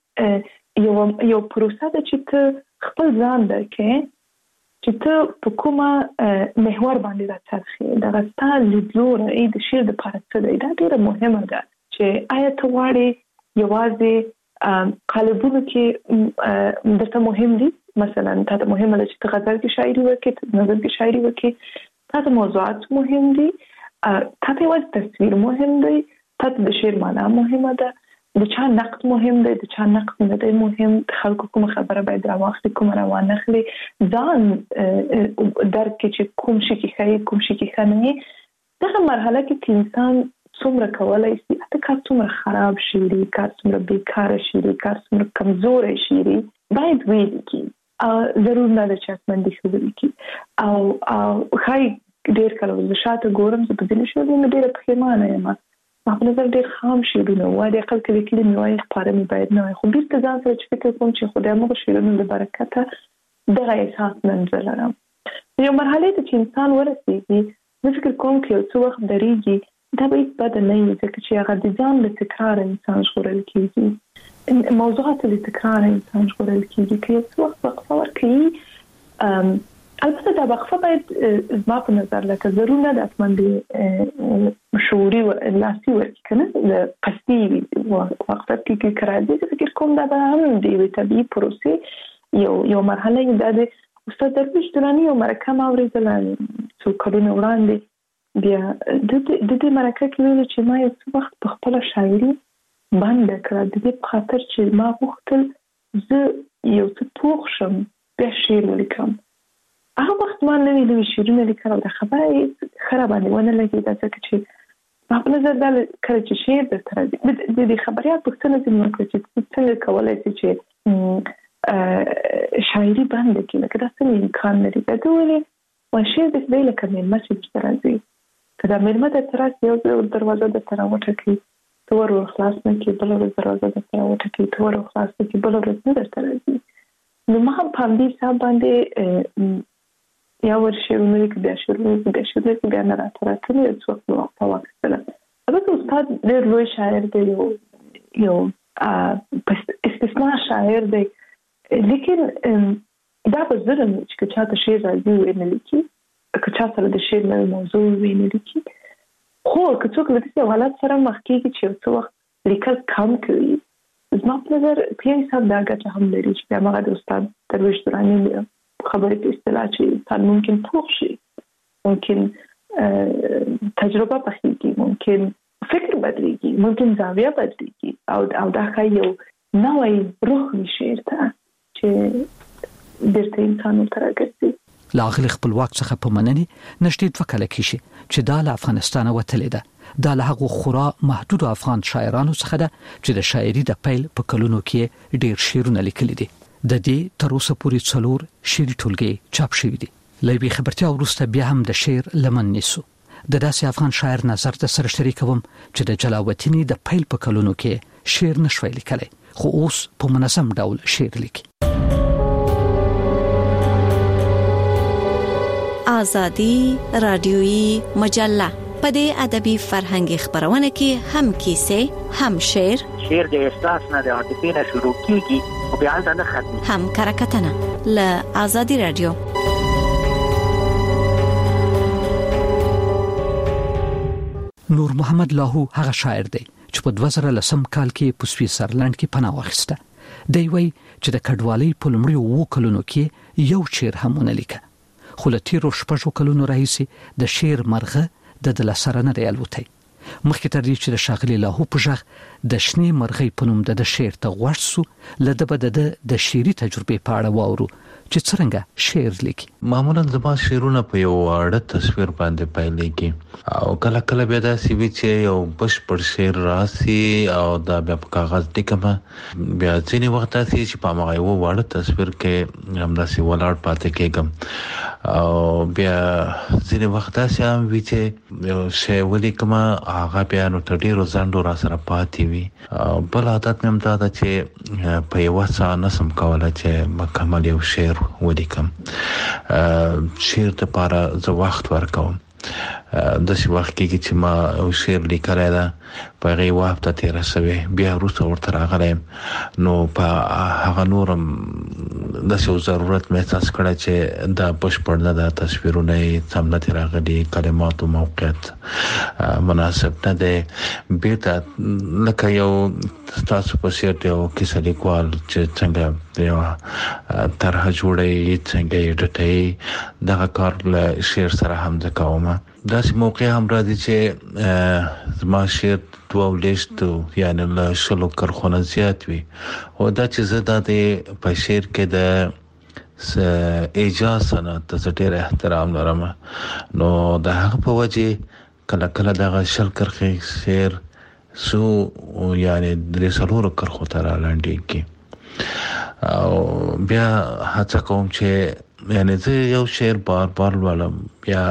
Speaker 8: هم یو پروسه ده چې ته خپل ځان درکې چې ته په کومه محور باندې راڅرخې دغه ستاسو لیدلوره د شعر د لپاره څه دی دا ډیره مهمه ده چې آیا ته غواړې یوازې قالبونو کې درته مهم دي مثلا ته مهمه ده چې ته غزل کې شاعري وکړې نظم کې شاعري وکړې ته موضوعات مهم دي ته یوازې تصویر مهم دی ته د شعر معنا مهمه ده د چا نقد مهم دی د چا نقد نه دی مهم خلکو کوم خبره باید راوخلي کوم روانه خلي ځان درک چې کوم شي کې خیر کوم شي کې خنني دغه مرحله کې انسان څومره کولای شي اته کار څومره خراب شي کار څومره بیکاره شي کار څومره کمزور شي باید ویل کی ضرور نه ده چې اتمنډي شو کی او خای ډیر کله د شاته ګورم چې په دې شو نه ډیر پښیمانه یم ما په نظر ډیر خام شیرونه و د خپل کلی نوای خبره مې باید نه خو بیرته ځان سره چې فکر کوم چې خدای موږ شیرونه د برکته دغه احساس منځ لرم یو مرحله ته چې انسان ورسېږي زه فکر کوم چې څو وخت درېږي دا به بد نه وي ځکه چې هغه د ځان له تکرار انسان ژغورل کېږي موضوعات له تکرار انسان ژغورل کېږي که څو وخت وقفه ورکړي البته دا وقفه باید زما په نظر لکه ضرور نه ده اتمنډي شعوري و لاسي ورکړي کنه د قصدي وقفه کې کراځي فکر کوم دا به هم د طبيعي پروسې یو مرحله ده د استاد درویش درانی یو مرکه ما اوریدل څو کلونه وړاندې بیا د دې مرکه کې ویل چې ما یو څه وخت په خپل شاعري باندې کړ د دې په خاطر چې ما غوښتل زه یو څه پوښ شم بیا شعر ولیکم هغه وخت ما نوې شعرونه لیکل او د خبرې خراب باندې ونه لګېده ځکه چې ما په نظر دا کله چې شعر درته راځي د خبريات پوښتنه ځینې وکړه چې څنګه کولی شي چې شاعري باندې کې لکه دا څنګه امکان لري دا ولې شعر د دې لکه مېلمه چې درته راځي که دا مېلمه درته راسي یو دروازه درته راوټکي ته ور خلاص نه کړي بله ورځ دروازه درته راوټکي ته ور خلاص نه کړي بله ورځ نه درته راځي نو ما هم په همدې حساب باندې یا ورشيرونه کې بیا شروع بیا نه راته یو څه وخت واخیستل البته استاد ډېر لوی شاعر دی یو استثناء شاعر دی لیکن دا به ظلم چې چا ته شعر راځي ویني لیکي که چا سره د شعر نوې موضوع ویني لیکي خو که څوک له دې حالت سره مخ کېږي چې یو څه وخت لیکل کم کوي زما په نظر په حساب دا ګټه هم لري چې بیا هغه د استاد درویش درانی خبرې په اصطلاح چې انسان ممکن پوښ شي ممکن تجربه پخېږي ممکن فکر بدلېږي ممکن زاویه بدلېږي او دا ښایي یو نوی روح وي شعر ته چې بیرته انسان ورته راګرځي
Speaker 7: له هغې خپلواک څخه په مننې نږدې 2 کاله کېږي چې دا له افغانستانه وتلې ده دا له هغو خورا محدودو افغان شاعرانو څخه ده چې د شاعري د پیل په کلونو کې ډېر شعرونه لیکلي دي د دې تر اوسه پورې 4 شعري ټولګې چاپ شوي دي له یوې خبرتیا وروسته بیا هم د شعر لمن نیسو د داسې افغان شاعر نظر د سره شریکوم چې د جلاوطنۍ د پیل په کلونو کې شعر نشوي لیکلی خو اوس په منظم ډول شعر لیکي
Speaker 13: آزادي رادیويي مجله په دې ادبي فرهنګي خبرونه کې هم کیسې هم شعر
Speaker 14: د احساس نه د عاطفې نه شروع کیږي او بیا نه ختمي
Speaker 13: هم کرکټنه ل آزادي رادیو
Speaker 7: نور محمد لاهو هغه شاعر دی چې په 2010 کال کې په سویټزرلند کې پناه واخیسته دی وی چې د کډوالۍ په لومړیو 2 کلونو کې یو شعر هم ونه لیکه خو له تیرو 6 کلونو راهیسې د شعر مرغه د لسره نه ریالوتای مخکې تر دې چې د شاغلي لاهو په ژغ د شنې مرغۍ په نوم د شعر ته غوښ سو لده بده د شعري تجربې په اړه واورو چې څنګه شعر لیکي.
Speaker 9: معمولا زما شعرونه په یو اړه تصویر باندې پیلېږي او کله کله بیا داسې وي چې یو بشپړ شعر راسي او دا بیا په کاغذ لیکم. بیا ځینې وخت داسې چې په هماغه یو واړه تصویر کې همداسې ولاړ پاتې کېږم او بیا ځینې وخت داسې هم وي چې یو شی ولیکم هغه بیا نو تر ډېرو ځنډو را سره پاتې وي. بل عادت مې هم دا ده چې په یوه ساه نسم کولی چې مکمل یو شعر ولیکم. شعر دپاره زه وخت ورکوم. داسې وخت کېږي چې ما یو شعر لیکلی ده په هغې یوه هفته تېره شوې بیا وروسته ورته راغلی یم نو په هغه نور هم داسې یو ضرورت مې احساس کړی چې دا بشپړ نه ده تصویرونه یې سم نه دي راغلي کلماتو موقعیت مناسب نه دی. بېرته لکه یو ستاسو په څېر یو کیسه لیکوال چې څنګه یوه طرحه جوړوي څنګه یې ډټوي دغه کار له شعر سره هم زه کوم. داسې موقع هم راځي چې زما شعر 2 یعنی له 100 کرښو نه زیات وي او دا چې زه دا د په شعر کې د ایجاز صنعت ته ډېر احترام لرم نو د هغه په وجې کله کله دغه 100 کرښې شعر سو یعنی 3 کرښو ته رالنډېږي او بیا هڅه کوم چې یعنی زه یو شعر بار بار لولم بیا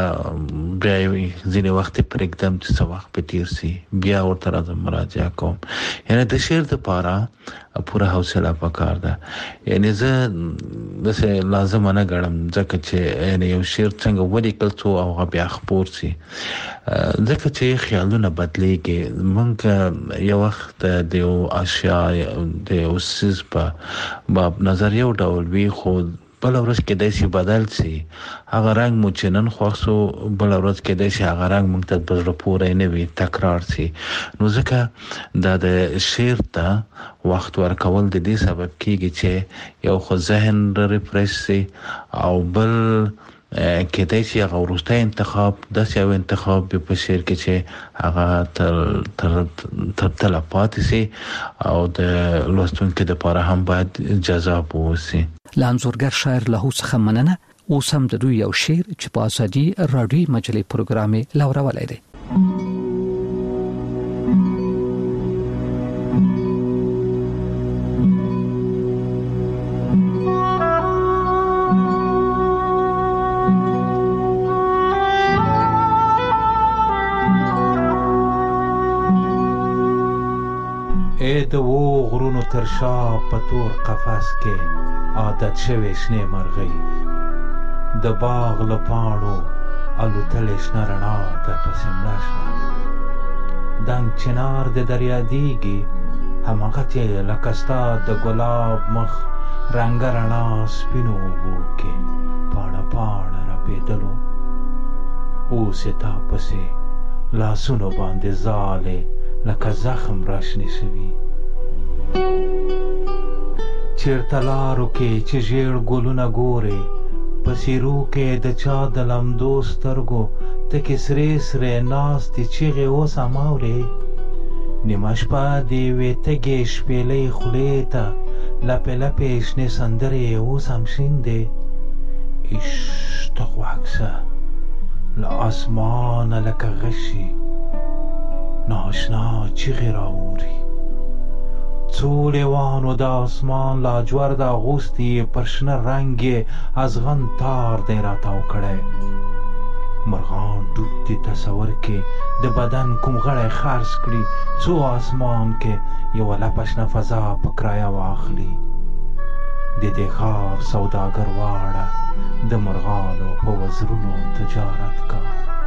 Speaker 9: ځینې وخت یې پرېږدم چې څه وخت پې تېر سي بیا ورته راځم مراجعه کوم. یعنی د شعر دپاره پوره حوصله پکار ده. یعنی زه داسې لازمه نه ګڼم ځکه چې یعنی یو شعر څنګه ولیکل څو هغه بیا خپور سي ځکه چې خیالونه بدلېږي. موږ یو وخت د یو اشیا د یو څیز په نظر یو ډول وي خو بل ورځ کېدای شي بدل سي. هغه رنګ مو چې نن خوښ سو بل ورځ کېدای شي هغه رنګ موږ ته په زړه پورې نه وي تکرار سي. نو ځکه دا د شعر ته وخت ورکول د دې سبب کېږي چې یو خو ذهن ریفریش سي او بل کېدای شي هغه وروستی انتخاب داسې یو انتخاب وي په شعر کې چې هغه تر تله پاتې سي او د لوستونکي دپاره هم باید جذاب واوسي.
Speaker 7: له انځورګر شاعر له څخه مننه. اوس هم د دوی یو شعر چې په ازادي راډیوي مجلې پروګرام یې لورولی دی.
Speaker 15: د و غرونو تر شا په تور قفس کې عادت شوې شنې مرغۍ د باغ له پاڼو الوتلې شنه رڼا در پسې مړه شوه. دنګ چنار د دریا دیږي هماغتې لکه ستا د ګلاب مخ رنګه رڼا سپینو اوبو کې پاڼه پاڼه رپېدلو. اوس یې تا پسې لاسونو باندې ځالې لکه زخم راشنې شوي. چیرته لارو کې چې ژیړ ګلونه ګورې په څېرو کې د چا د لمدو سترګو تکې سرې سرې ناستې چیغې اوس هم اورې. نیمه شپه د یوې تږې شپېلۍ خولې ته لپې لپې شنې سندرې اوس هم شین دی. عشق ته غوږ شه له اسمانه لکه غشي ناشنا چیغې راوري. څو لیوانو د اسمان لاجورد اغوستي پر شنه رنګ یې ازغن تار دی راتاو کړی. مرغان ډوب دي تصور کې د بدن کوم غړی خرڅ کړي څو اسمان کې یوه لپه شنه فضا په کرایه واخلي. د دې ښار سوداګر واړه د مرغانو په وزرونو تجارت کا.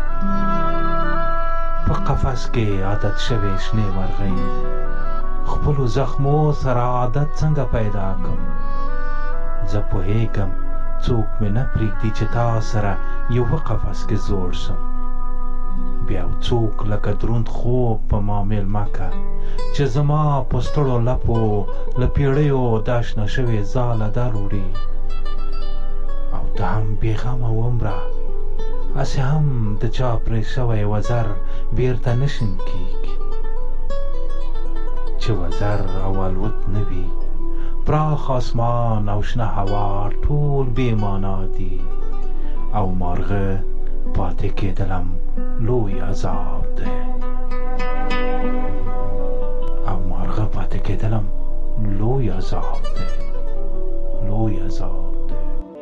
Speaker 15: په قفس کې عادت شوې شنې مرغۍ خپلو زخمو سره عادت څنګه پیدا کم. زه پوهېږم څوک مې نه پرېږدي چې تا سره یوه قفس کې زوړ سم. بیا څوک لکه دروند خوب په ما مېلمه که چې زما په ستړو لپو له پیړیو دا شنه شوې ځاله در وړي. او ته هم بېغمه ومره هسې هم د چا پرې شوی وزر بیرته نشین کېږي. چې وزر او الوت نه وي پراخ اسمان او شنه هوا ټول بې معنا دي او مارغه پاتې کېدلم لوی عذاب دی او مارغه پاتې کېدلم لوی عذاب دی لوی عذاب دی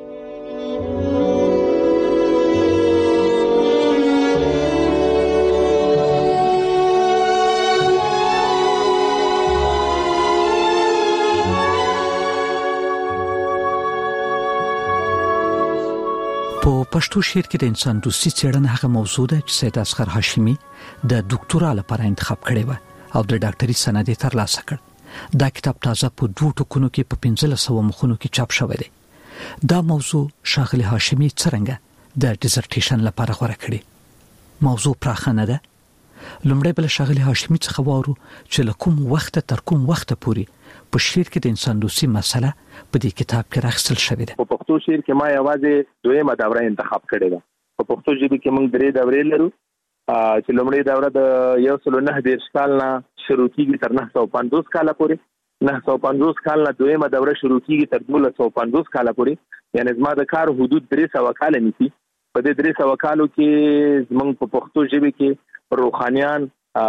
Speaker 7: په پښتو شعر کې د انسان دوستي څېړنه هغه موضوع ده چې سید اصغر هاشمي د ډاکټورا لپاره انتخاب کړی و او د ډاکټري سند یې ترلاسه کړ. دا کتاب تازه په 2 ټکونو کې په 1500 مخونو کې چاپ شوی دی. دا موضوع شاغلی هاشمي څرنګه د ډیزرټیشن لپاره غوړه کړی. موضوع پراخه نه ده. لومړی بل شاغلی هاشمي څخه وارو چې لکم وخت تر کوم وخت پورې په شعر کې د انسان دوستي مسله په دې کتاب کې راخصل شوې ده.
Speaker 10: په پښتو شعر کې ما یوازې دویمه دوره انتخاب کړې ده. په پښتو ژبه کې موږ درې دورې لرو چې لومړی دوره د 1919 کال نه شروع کیږي تر 950 کال پورې. 950 کال نه دویمه دوره شروع کیږي تر 1250 کال پورې. یعنی زما د کار حدود 300 کال نیسي. په دې 300 کالو کې زموږ په پښتو ژبه کې روحانيان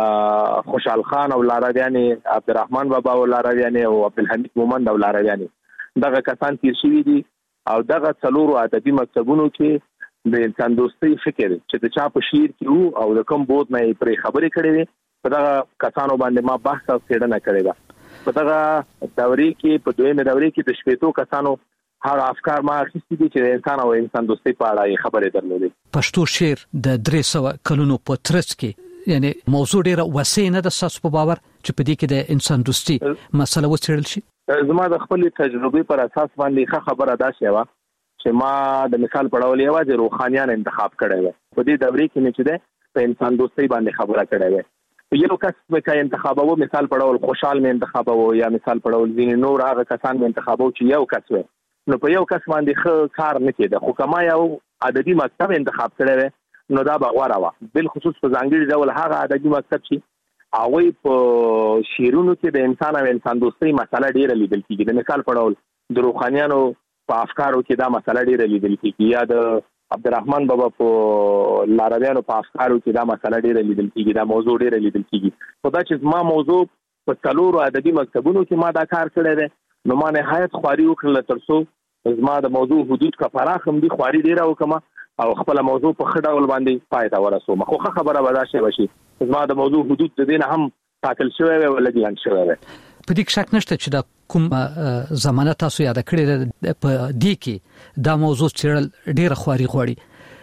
Speaker 10: خوشحال خان او لارویانی، عبدالرحمن بابا او لارویانی او عبدالحمید مومند او لارویانی دغه کسان تیر شوي دي او دغه څلورو ادبي مکتبونو کې د انسان دوستۍ فکر چې د چا په شعر کې وو او د کوم بود نه پرې خبرې کړې وي په دغه کسانو باندې ما بحث او څېړنه کړې ده. په دغه دورې کې په دویمه دورې کې د شپېتو کسانو هغه افکار ما اخیستي دي چې د انسان او انسان دوستۍ په اړه خبرې درلودې.
Speaker 7: پښتو شعر د 300 کلونو په ترڅ کې یعنی موضوع ډیره وسیع نه د ساس په باور چې په دې کې د انسان دوستي مسله وڅېړل شي.
Speaker 10: زما د خپل تجربې پر اساس باندې ښه خبره ده چې ما د مثال پړاول یوازې روحانيان انتخاب کړی و. په دې دورې کې چې ده په انسان دوستۍ باندې خبره کړې و. یو کس مې انتخابو مثال پړاول خوشحال مې انتخابو یا مثال پړاول ځینې نور هغه کسان مې انتخابو چې یو کس و. نو په یو کس باندې کار نه کېده. خو کما یو ادبي مکتب انتخاب کړی و نو دا بغواره و. بل خصوص په ځانګړي ډول هغه ادبي مکتب چې هغه په شعرونو کې د انسان او انسان دوستۍ مسله ډیره لیدل کیږي. د مثال پړاول د روحانيانو په افکارو کې دا مسله ډیره لیدل کیږي یا د عبدالرحمن بابا په لارویانو په افکارو کې دا مسله ډیره لیدل کیږي. دا موضوع ډیره لیدل کیږي. خو دا چې ما موضوع په څلورو ادبي مکتبونو کې ما دا کار کړی دی نو ما نهایت خواري وکړله ترڅو زما د موضوع حدود کا فراخم دي خواري ډیره وکړم او خپل موضوع په خړه ول باندې پای ته ورسوم. خو خبره ودا شي وشي زما د موضوع حدود د دین هم ټاکل شوی وي ولګي ان شوی وي.
Speaker 7: په دې شک نشته چې دا کوم زمانه تاسو یاد کړی په دې کې دا موضوع چیرل ډیره خواري غوړي.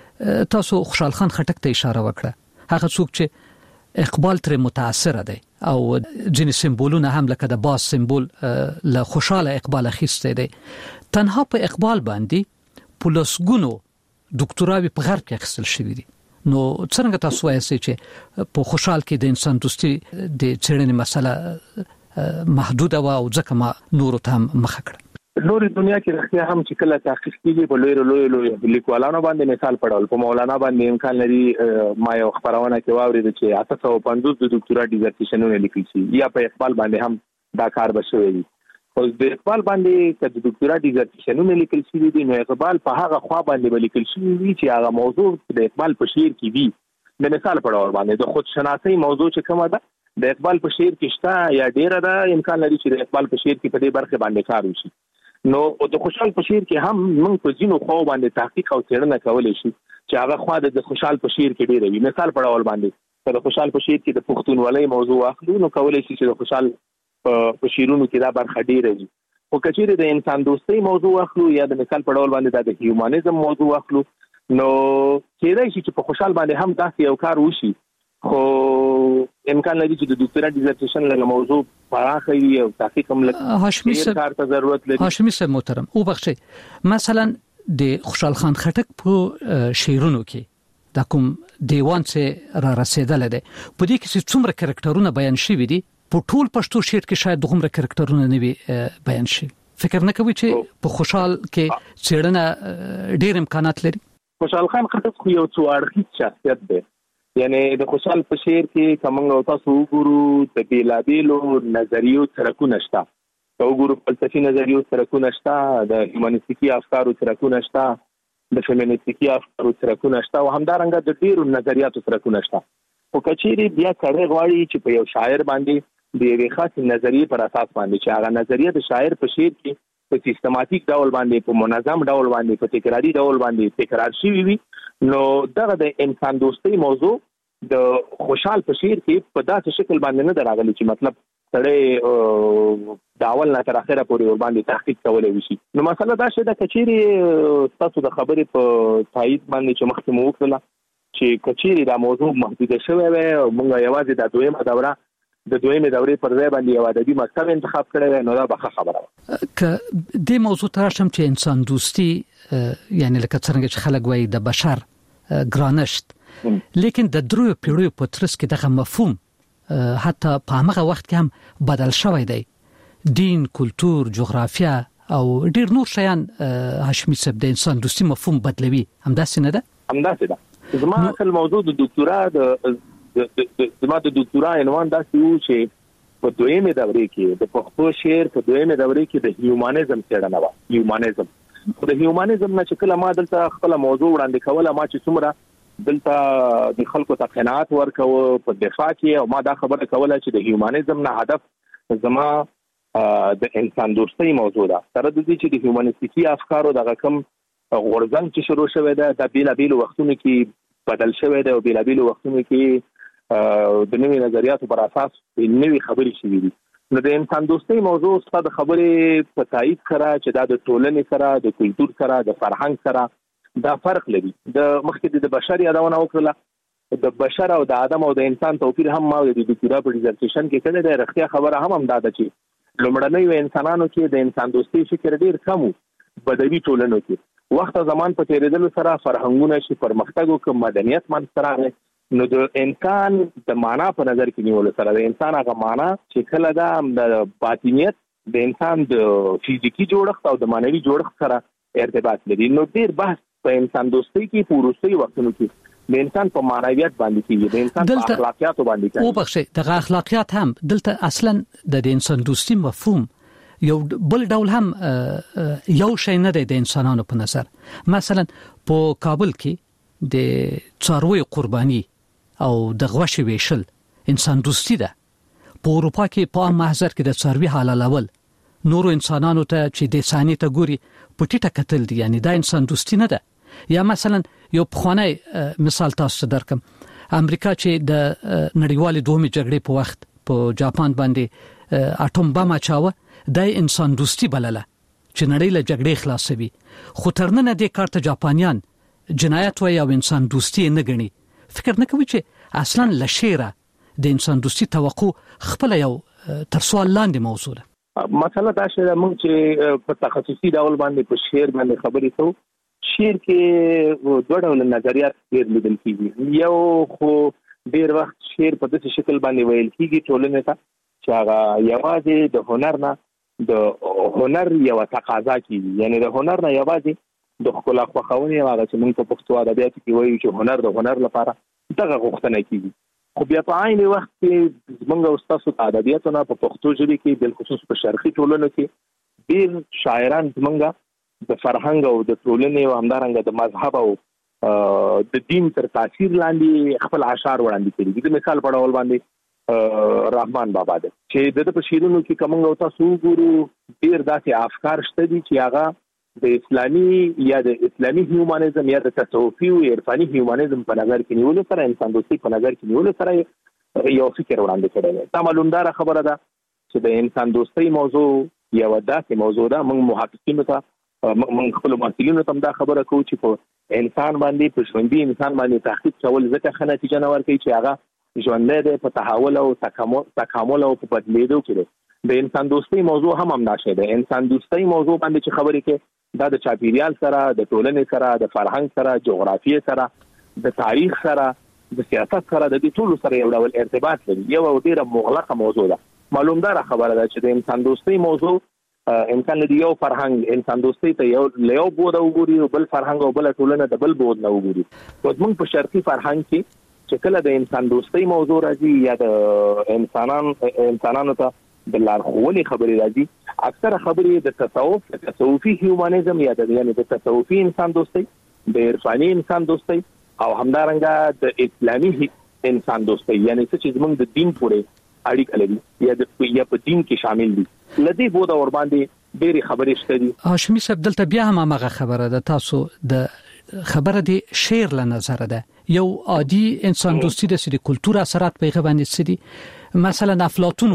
Speaker 7: تاسو خوشحال خان خټک ته اشاره وکړه. هغه څوک چې اقبال تر متاثر دی او ځینې سمبولونه هم لکه د باز سمبول له خوشاله اقبال اخیسته دی. تنها په اقبال باندې پولسګونو ډاکټراوی په غرب کې اخیستل شوی دي. نو څنګه تاسو وایئ چې په خوشحال کې د انسان دوستي د څېړنې مسله محدوده و او ځکه ما نور ته مخه کړ.
Speaker 10: نور دنیا کې رښتیا هم چې کله تحقیق کیږي په لوی لیکوالانو باندې مثال پړول په مولانا باندې امکان لري ما یو خبرونه کې واورید چې 850 د ډاکټرا ډیزرټیشنونه لیکل شي یا په اقبال باندې هم دا کار بشوي. خو د اقبال باندې چې د ډاکټرا ډیزرټیشنونه لیکل شي دي نو اقبال په هغه خوا باندې لیکل شي چې هغه موضوع د اقبال په شعر کې وي. د مثال پړول باندې د خود شناسي موضوع چې کومه ده د اقبال په شعر کې شته یا ډیره ده امکان لري چې د اقبال په شعر کې په دې برخه باندې کار وشي. نو د خوشحال په شعر کې هم موږ په ځینو خو باندې تحقیق او څېړنه کولای شي چې هغه خو د خوشحال په شعر کې ډیره وي. مثال پړول باندې د خوشحال په شعر کې د پښتونولۍ موضوع اخلو نو کولای شي چې د خوشحال په شعرونو کې دا برخه ډیره وي. او کچېره د انسان دوستۍ موضوع اخلو یا د مثال پړول باندې د هیومانیزم موضوع اخلو نو کېدای شي چې په خوشحال باندې هم داسې یو کار وشي. خو امکان لري چې د ډاکټرا ډیزرټیشن له موضوع پراخه وي او تحقیق هم لري.
Speaker 7: هاشمي صاحب ته ضرورت لري. هاشمي صاحب محترم او بخښي مثلا د خوشحال خان خټک په شعرونو کې دا کوم دیوان څخه را رسیدل دي په دې کې چې څومره کریکټرونه بیان شوي دي په ټول پښتو شعر کې شاید دغه کریکټرونه نه وي بیان شي. فکر نه کوي چې په خوشحال کې څېړنه ډېر امکانات لري.
Speaker 10: خوشحال خان خټک خو یو څو اړخیز شخصیت دی. یعنی د خوشحال په شعر کې کومه تاسو وګورو د بیلابیلو نظریو ترکونه شته. وګورو فلسفي نظریو سرکونه شته، د هیومانیستیکي افکارو سرکونه شته، د فیمینیستیکي افکارو سرکونه شته او همدارنګه د ډیرو نظریاتو سرکونه شته. خو کچېری بیا کړه غواړي چې په یو شاعر باندې د یوې خاص نظریې پر اساس باندې چې هغه نظریه د شاعر په شعر کې په سیستماتیک ډول باندې، په منظم ډول باندې، په تکراری ډول باندې تکرار شوی وي، نو دغه د انسان دوستۍ موضوع د خوشحال په شعر کې په داسې شکل باندې نه دراغلی چې مطلب سړی د اول نه تر اخره پورې ور باندې تحقیق کولای وشي. نو مسله دا شته کچېری تاسو د خبرې په تایید باندې چې مخکې مو وکړه چې کچېری دا موضوع محدوده شوی وي او موږ یوازې د دویمه دورې پر ځای باندې یو ادبي مکتب انتخاب کړی، نو دا به خبره ده.
Speaker 7: که د موضوع ترشم چې انسان دوستی یعنی لکه څنګه چې خلک وایي د بشر ګرانشت، لیکن د دروي پیړیو په ترڅ کې دغه مفهوم حتی په هغه وخت کې هم بدل شوی دی. دین، کلتور، جغرافیا او ډیر نور شیان هاشمي صاحب د انسان دوستی مفهوم بدلوي، همداسې نه ده؟
Speaker 10: همداسې ده. زما اصل موضوع د ډاکټورا د ډاکټورا عنوان داسې و چې په دویمه دورې کې د پښتو شعر په دویمه دورې کې د هیومانیزم څېړنه و. هیومانیزم د هیومانیزم نه چې کله ما دلته خپل موضوع وړاندې کوله، ما چې څومره دلته د خلکو ته قناعت ورکوه په دفاع کې، او ما دا خبره کوله چې د هیومانیزم نه هدف زما د انسان دوستۍ موضوع ده. تر دې چې د هیومانیستیکي افکارو دغه کم غورځنګ چې شروع شوی ده د بیلابیلو وختونو کې بدل شوی ده او بیلابیلو وختونو کې د نوې نظریاتو پر اساس نوې خبرې شوي دي. نو د انسان دوستۍ موضوع ستاسو د خبرې په تایید سره چې دا د ټولنې سره، د کلتور سره، د فرهنګ سره دا فرق لري. د مخکې د بشر یادونه وکړه، د بشر او د آدم او د انسان توپیر هم ما د ډاکټورا په ډیزرټیشن کې کړی دی. رښتیا خبره هم دا ده چې لومړنیو انسانانو کې د انسان دوستۍ فکر ډیر کم و. بدوي ټولنو کې وخت زمان په تیریدلو سره فرهنګونه چې پرمختګ وکړ، مدنیت منځته راغی، نو د انسان د معنا په نظر کې نیول سره د انسان هغه معنا چې کله د باطنیت د انسان د فزیکی جوړښت او د معنوي جوړښت سره ارتباط لري. نو ډیر بحث په انسان دوستۍ کې په وروستي وختونو کې د انسان په معنویت باندې کېږي، د انسان په اخلاقیاتو باندې کېږي.
Speaker 7: او بخښه دغه اخلاقیات هم دلته اصلا د انسان دوستۍ مفهوم یو بل ډول هم یو شی نه دی د انسانانو په نظر. مثلا په کابل کې د څاروي قرباني او د غوښې ویشل انسان دوستي ده. په اروپا کې په محضر کې د څاروي حلالول نورو انسانانو ته چې د ثاني ته ګوري پټیټه کتل دي، یعنی دا انسان دوستي نه ده. یا مثلا یو پخوانی مثال تاسو درکم، امریکا چې د نړیوالې دومې جګړې په وخت په جاپان باندې اټوم بم اچاوه، د انسان دوستي بلله چې نړۍ له جګړې خلاصوي. خو ترنه دې کار ته جاپانیان جنایت وایي او انسان دوستي نه ګڼي. فکر نه کوي چې اصلا لشيره د انسان دوستي توقع خپل یو تر سوال لاندې موضوع ده.
Speaker 10: مسله دا چې موږ چې په تخصصي ډول باندې په شعر باندې خبرې کوو، شعر کې دوه ډول نظریات ډېر لیدل کېږي. یو خو ډېر وخت شعر په داسې شکل باندې ویل کېږي ټولنې ته چې هغه یوازې د هنر نه د هنر یو تقاضا کېږي، یعنی د هنر نه یوازې د ښکلا خوښونې هغه چې موږ په پښتو ادبیاتو کې وایو چې هنر د هنر لپاره دغه غوښتنه کېږي. خو بیا په عین وخت کې زموږ او تاسو ته ادبیاتو نه په پښتو ژبه کې بل خصوص په شرقي ټولنو کې ډېر شاعران زموږ د فرهنګ او د ټولنې او همدارنګه د مذهب او د دین تر تاثیر لاندې خپل اشعار وړاندې کړي دي. د مثال په ډول باندې رحمان بابا ده چې د شعرونو کې کوم او تاسو ګورو ډېر داسې افکار شته دي چې هغه د اسلامي یا د اسلامي هیومانیزم یا د تصوفي او عرفاني هیومانیزم په نظر کې نیول سره انسان دوستي په نظر کې نیول سره یو فکر وړاندې کړی دی. دا معلومدار خبره ده چې د انسان دوستۍ موضوع یو داسې موضوع ده. موږ محققینو ته موږ خپل محصلینو ته دا خبره کوو چې په انسان باندې په ژوندي انسان باندې تحقیق کول ځکه ښه نتیجه نه ورکوي چې هغه ژوندی دی په تحول او تکامل او په بدلېدو کې دی. د انسان دوستۍ موضوع هم همداسې ده. انسان دوستۍ موضوع باندې چې خبرې کوي دا د چاپیریال سره، د ټولنې سره، د فرهنګ سره، جغرافیې سره، د تاریخ سره، د سیاست سره، د دې ټولو سره یو ډول ارتباط لري. یو ډېره مغلقه موضوع ده. معلومدار خبره ده چې د انسان دوستۍ موضوع امکان لري یو فرهنګ انسان دوستۍ ته یو بود وګوري او بل فرهنګ او بل ټولنه د بل بود نه وګوري. موږ په شرقي فرهنګ کې چې کله د انسان دوستۍ موضوع راځي یا د انسانانو ته د لارښوونې خبرې راځي، اکثره خبرې د تصوفي هیومانیزم یا یعنی د تصوفي انسان دوستۍ، د عرفاني انسان دوستۍ او همدارنګه د اسلامي انسان دوستۍ، یعنی چې زموږ د دین پورې اړیکه لري یا په دین کې شامل دي. لدې بوده ور باندې ډېری خبرې شته دي.
Speaker 7: هاشمي صاحب دلته بیا هم هغه خبره ده، تاسو د خبره دی شعر له نظر ده یو عادي انسان دوستی د سری کلچر اثرات پیغه باندې سری. مثلا افلاطون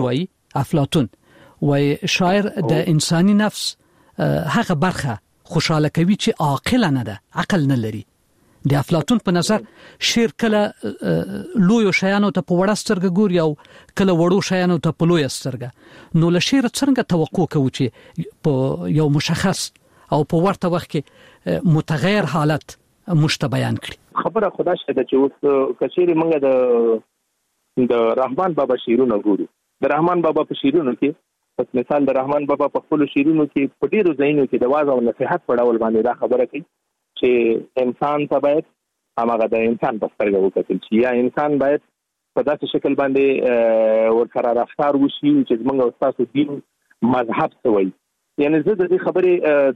Speaker 7: وای شاعر د انساني نفس هغه برخه خوشاله کوي چې عاقل نه ده، عقل نه لري. د افلاطون په نظر شعر کله لوی شیانو ته په وړه سترګه ګوري او کله وړو شیانو ته په لوی سترګه. نو له شعر څنګه توقع کوو چې په یو مشخص او په ورته وخت کې متغیر حالت مشته بیان کړي؟
Speaker 10: خبره خدا شته چې اوس کچېری موږ د رحمان بابا شعرونه ګورو. د رحمان بابا په شعرونو کې پس مثال د رحمان بابا په خپل شعرونو کې په ډیرو ځایونو کې د واعظ او نصيحت په ډول باندې دا خبره کوي چې انسان ته باید هغه د انسان په سترګه وکتل شي، یا انسان باید په داسې شکل باندې ورسره رفتار وشي چې موږ او تاسو دین مذهب سوي. یعنی زه د دې خبرې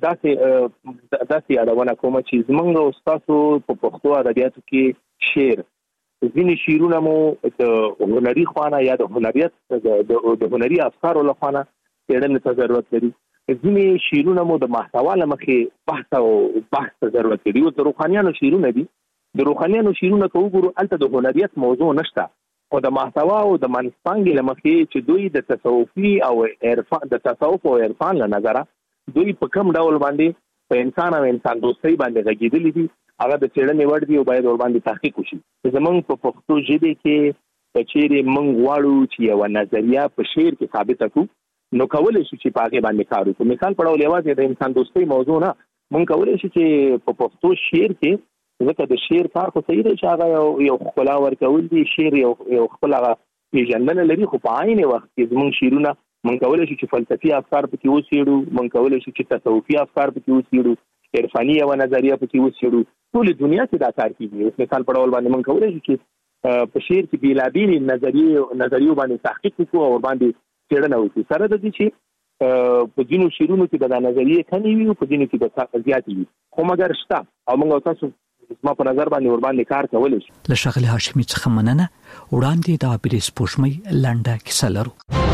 Speaker 10: داسې یادونه کوم چې موږ او تاسو په پښتو ادبیاتو کې شعر ځینې شعرونه مو د هنري خوانه یا د هنریت د هنري افکارو له خوانه څېړنې ته ضرورت لري. ځینې شعرونه مو د محتوا له مخې بحث ته ضرورت لري. او د روحانیانو شعرونه دي، د روحانیانو شعرونه که وګورو هلته د هنریت موضوع نشته، او د محتوا او د منځپانګې له مخې چې دوی د تصوفي او عرفان د تصوف او عرفان له نظره دوی په کوم ډول باندې په انسان او انسان دوستۍ باندې غږېدلي دي، هغه د څېړنې وړ دي او باید ور باندې تحقیق وشي. زموږ په پښتو ژبې کې که چیرې موږ غواړو چې یوه نظریه په شعر کې ثابته کړو، نو کولی شو چې په هغې باندې کار وکړو. مثال په ډول یوازې د انسان دوستۍ موضوع نه، موږ کولی شو چې په پښتو شعر کې، ځکه د شعر کار خو صحیح دی چې هغه یو ښکلا ورکول دي، شعر یو خپل هغه پېژندنه لري، خو په عین وخت کې زموږ شعرونه موږ کولی شو چې فلسفي افکار پکې وڅېړو، موږ کولی شو چې تصوفي افکار پکې وڅېړو، عرفاني یوه نظریه پکې وڅېړو. ټولې دنیا کې دا کار کېږي. اوس مثال په ډول باندې موږ کولی شو چې په شعر کې بېلابېلې نظریو باندې تحقیق وکړو او ورباندې څېړنه وکړو، سره د دې چې په ځینو شعرونو کې به دا نظریې کمې وي او په ځینو کې به زیاتې وي، خو مګر شته او موږ او تاسو زما په نظر باندې ورباندې کار کولی شو.
Speaker 7: له ښاغلي هاشمي څخه مننه. وړاندې د عابدې سپوږمۍ لنډه کیسه لرو.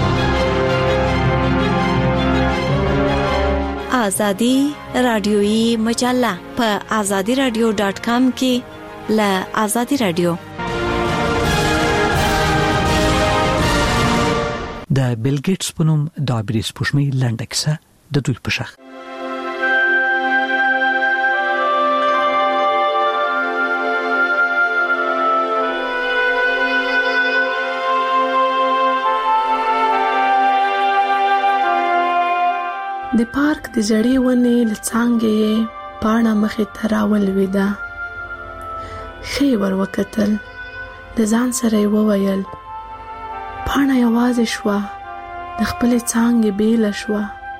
Speaker 13: آزادی رادیویی مجله په azadiradio.com کې له آزادی رادیو
Speaker 7: د بیل ګیټس په نوم د عابدې سپوږمۍ لنډه کیسه د دوی په شخ.
Speaker 11: د پارک د زړې ونې له څانګې پاڼه مخې ته راولوېده. ښې ور وکتل، د ځان سره یې وویل پاڼه یوازې شوه، د خپلې څانګې بېله شوه.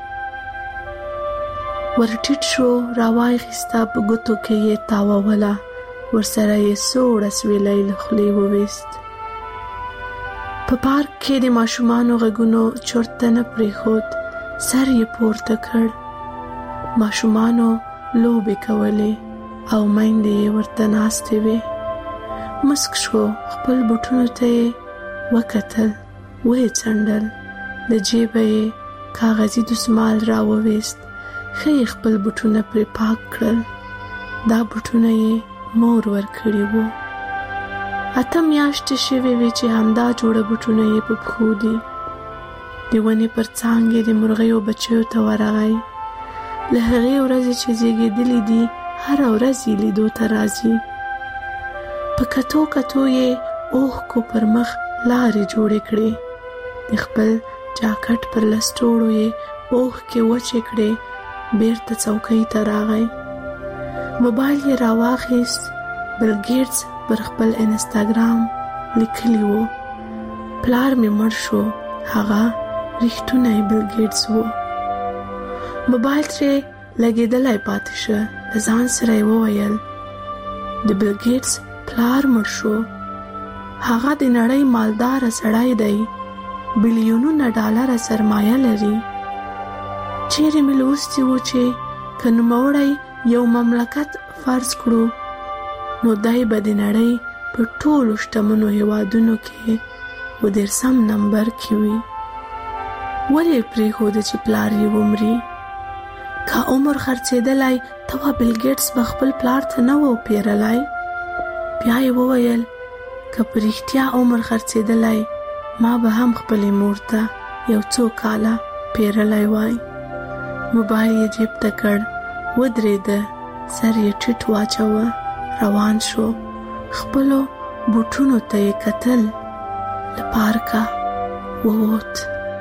Speaker 11: ور ټیټ شو، راوایخیسته، په ګوتو کې یې تاووله، ورسره یې سوړ اسویلی له خولې وویست. په پارک کې د ماشومانو غږونو چرته نه پرېښود، سر یې پورته کړ. ماشومانو لوبې کولې او میندې یې ورته ناستې وې. مسک شو، خپل بوټونو ته یې وکتل، ویې څنډل، له جیبه یې کاغذي دستمال راوویست، ښه یې خپل بوټونه پرې پاک کړل. دا بوټونه یې مور ورکړي وو. 8 میاشتې شوې وې چې همدا جوړه بوټونه یې په پښو دي. د ونې پر څانګې د مرغیو بچیو ته ورغی. له هغې ورځې چې زیږېدلې دي هره ورځ یې لیدو ته راځي. په کتو کتو یې اوښکو پر مخ لارې جوړې کړې. د خپل جاکټ پر لستوړو یې اوښکې وچې کړې. بیرته څوکۍ ته راغی. موبایل یې راواخیست. بیل ګیټس پر خپل انسټاګرام لیکلی وو پلار مې مړ شو. هغه رښتونی بیل ګیټس وو. موبایل ترې لګېدلی پاتې شه. د ځان سره یې وویل د بیل ګیټس پلار مړ شو. هغه د نړۍ مالداره سړی دی. بلیونونه ډالر سرمایه لري. چیرې مې لوستي و چې که نوموړی یو مملکت فرض کړو نو دای به د نړۍ په ټولو شتمنو هیوادونو کې و 10 نمبر کې وي. ولې پرېښوده چې پلار یې ومري؟ که عمر خرڅېدلی ته بیل ګیټس به خپل پلار ته نه و پیرلی. بیا یې وویل که په رښتیا عمر خرڅېدلی ما به هم خپلې مور ته یو څو کاله پیرلی وای. موبایل یې جیب ته کړ، ودرېده، سر یې ټیټ واچوه، روان شو. خپلو بوټونو ته یې کتل، له پارکه ووت.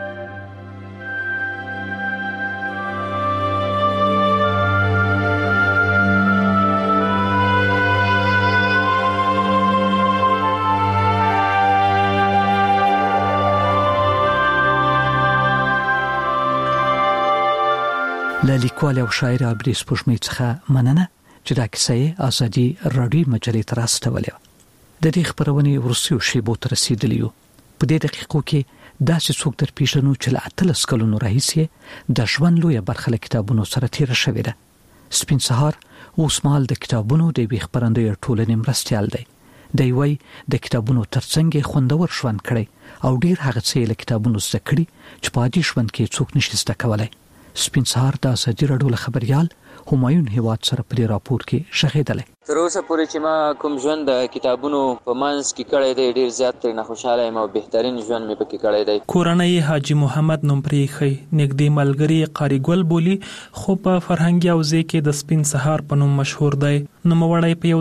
Speaker 7: له لیکوال او شاعر عبدالي سپوږمۍ څخه مننه چې دا کیسه یې ازادي راډیو مجلې ته راستولې. د دې خبرونې ورسیو شیبو ته رسیدلی یو. په دې دقیقو کې داسې څوک در پیژنو چې له 13 کلونو راهیسې د ژوند لویه برخه له کتابونو سره تیره شوې ده. سپین سهار اوس مهال د کتابونو د یوې خپرندوی ټولنې مرستیال دی. دی وایي د کتابونو ترڅنګ خوندور ژوند کړی او ډیر هغه څه له کتابونو زده کړي چې په عادي ژوند کې څوک نشي زده کولای. سپین سهار د ازادي راډیو خبريال همایون هیواد سره په راپور کې شهیدله.
Speaker 12: تر اوسه پورې چې ما کوم ژوند د کتابونو په منځ کې کړی دی ډیر زیات ترې نه خوشاله یم او بهترین ژوند مې پکې کړی دی.
Speaker 16: کورنۍ حاجی محمد نوم پرېښی، نږدې ملګری قاری ګل بولی، خو په فرهنګي اوزې کې د سپین سهار په نوم مشهور دی. نوموړی په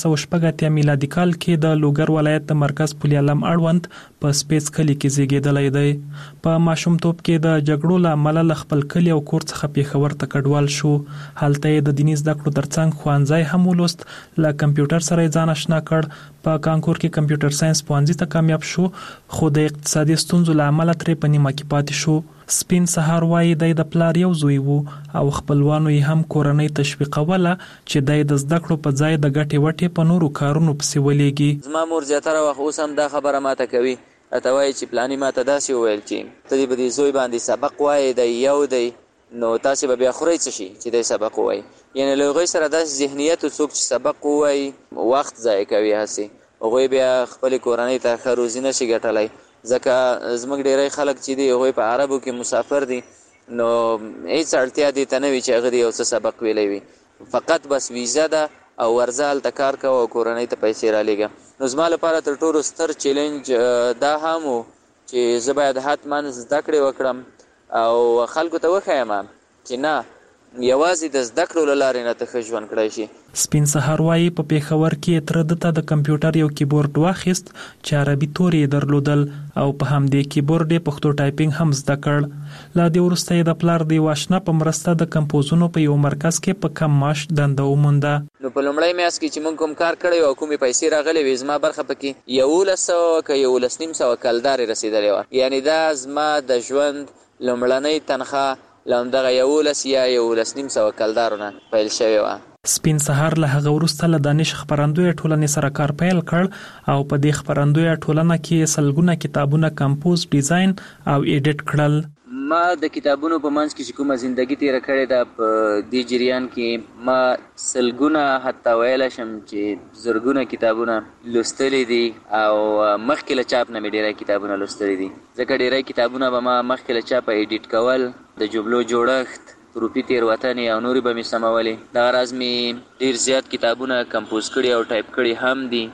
Speaker 16: 1980 میلادي کال کې د لوګر ولایت د مرکز پل علم اړوند په سپیس کلی کې زیږیدلی دی. په ماشومتوب کې د جګړو له امله له خپل کلي او کور څخه پېښور ته کډوال شو. هلته یې د دیني زده کړو ترڅنګ ښوونځی هم ولوست. له کمپیوټر سره یې ځان آشنا کړ. په کانکور کې کمپیوټر ساينس پوهنځي ته کامیاب شو، خو د اقتصادي ستونزو له امله ترې په نیمه کې پاتې شو. سپین سهار وایي دی د پلار یو زوی وو او خپلوانو یې هم کورنۍ تشویقوله چې دی د زده کړو په ځای د ګټې وټې په نورو کارونو پسې ولېږي.
Speaker 12: زما مور زیاتره وخت اوس هم دا خبره ماته کوي، راته وایي چې پلاني ماته داسې وویل چې ته دې به دې زوی باندې سبق وایې دی یو دی نو تاسې به بیا خورئ څه شي چې دی سبق ووایي. یعنې له هغوی سره داسې ذهنیت څوک چې سبق ووایي وخت ضایع کوي، هسې هغوی بیا خپلې کورنۍ ته ښه روزي نه شي ګټلی. ځکه زموږ ډیری خلک چې دي هغوی په عربو کې مسافر دي، نو هیڅ اړتیا دې ته نه وي چې هغه دې یو څه سبق ویلی وي، فقط بس ویزه ده او ورځه هلته کار کوه او کورنۍ ته پیسې رالیږه. نو زما لپاره تر ټولو ستر چیلنج دا هم و چې زه باید حتما زده کړې وکړم او خلکو ته وښیم چې نه یوازې د زده کړو له لارې نه ته ښه ژوند کړی شي.
Speaker 16: سپین سهار وایي په پېښور کې تره ده ته د کمپیوټر یو کیبورډ واخیست چې عربي تورې یې درلودل او په همدې کیبورډ یې پښتو ټایپینګ هم زده کړ. له دې وروسته یې د پلار د یو اشنا په مرسته د کمپوزونو په یو مرکز کې په کم معاش دنده ومونده.
Speaker 12: نو په لومړی میاشت کې چې موږ کوم کار کړی و او کومې پیسې راغلې وې زما برخه پکې 1100 که 11,500 کلدارې رسېدلې وه. یعنې دا زما د ژوند لومړنۍ تنخواه له همدغه 11 یا 11,500 کلدارو نه پیل شوې وه.
Speaker 16: سپین سهار له هغه وروسته له دانش خپرندوی ټولنې سره کار پیل کړ او په دې خپرندوی ټولنه کې سلګونه کتابونه کمپوز، ډیزاین او ایډیټ کړل.
Speaker 12: ما د کتابونو په منځ کې چې کومه زندگی تیره کړې ده په دې جریان کې ما سلګونه حتی ویلی شم چې زرګونه کتابونه لوستلی دي او مخکې له چاپ نه مې ډیری کتابونه لوستلی دي، ځکه ډیری کتابونه به ما مخکې له چاپه ایډیټ کول، د جملو جوړښت، روپی تیروتنې او نورې به مې سمولې. دغه راز مې ډیر زیات کتابونه کمپوز کړي او ټایپ کړي هم دي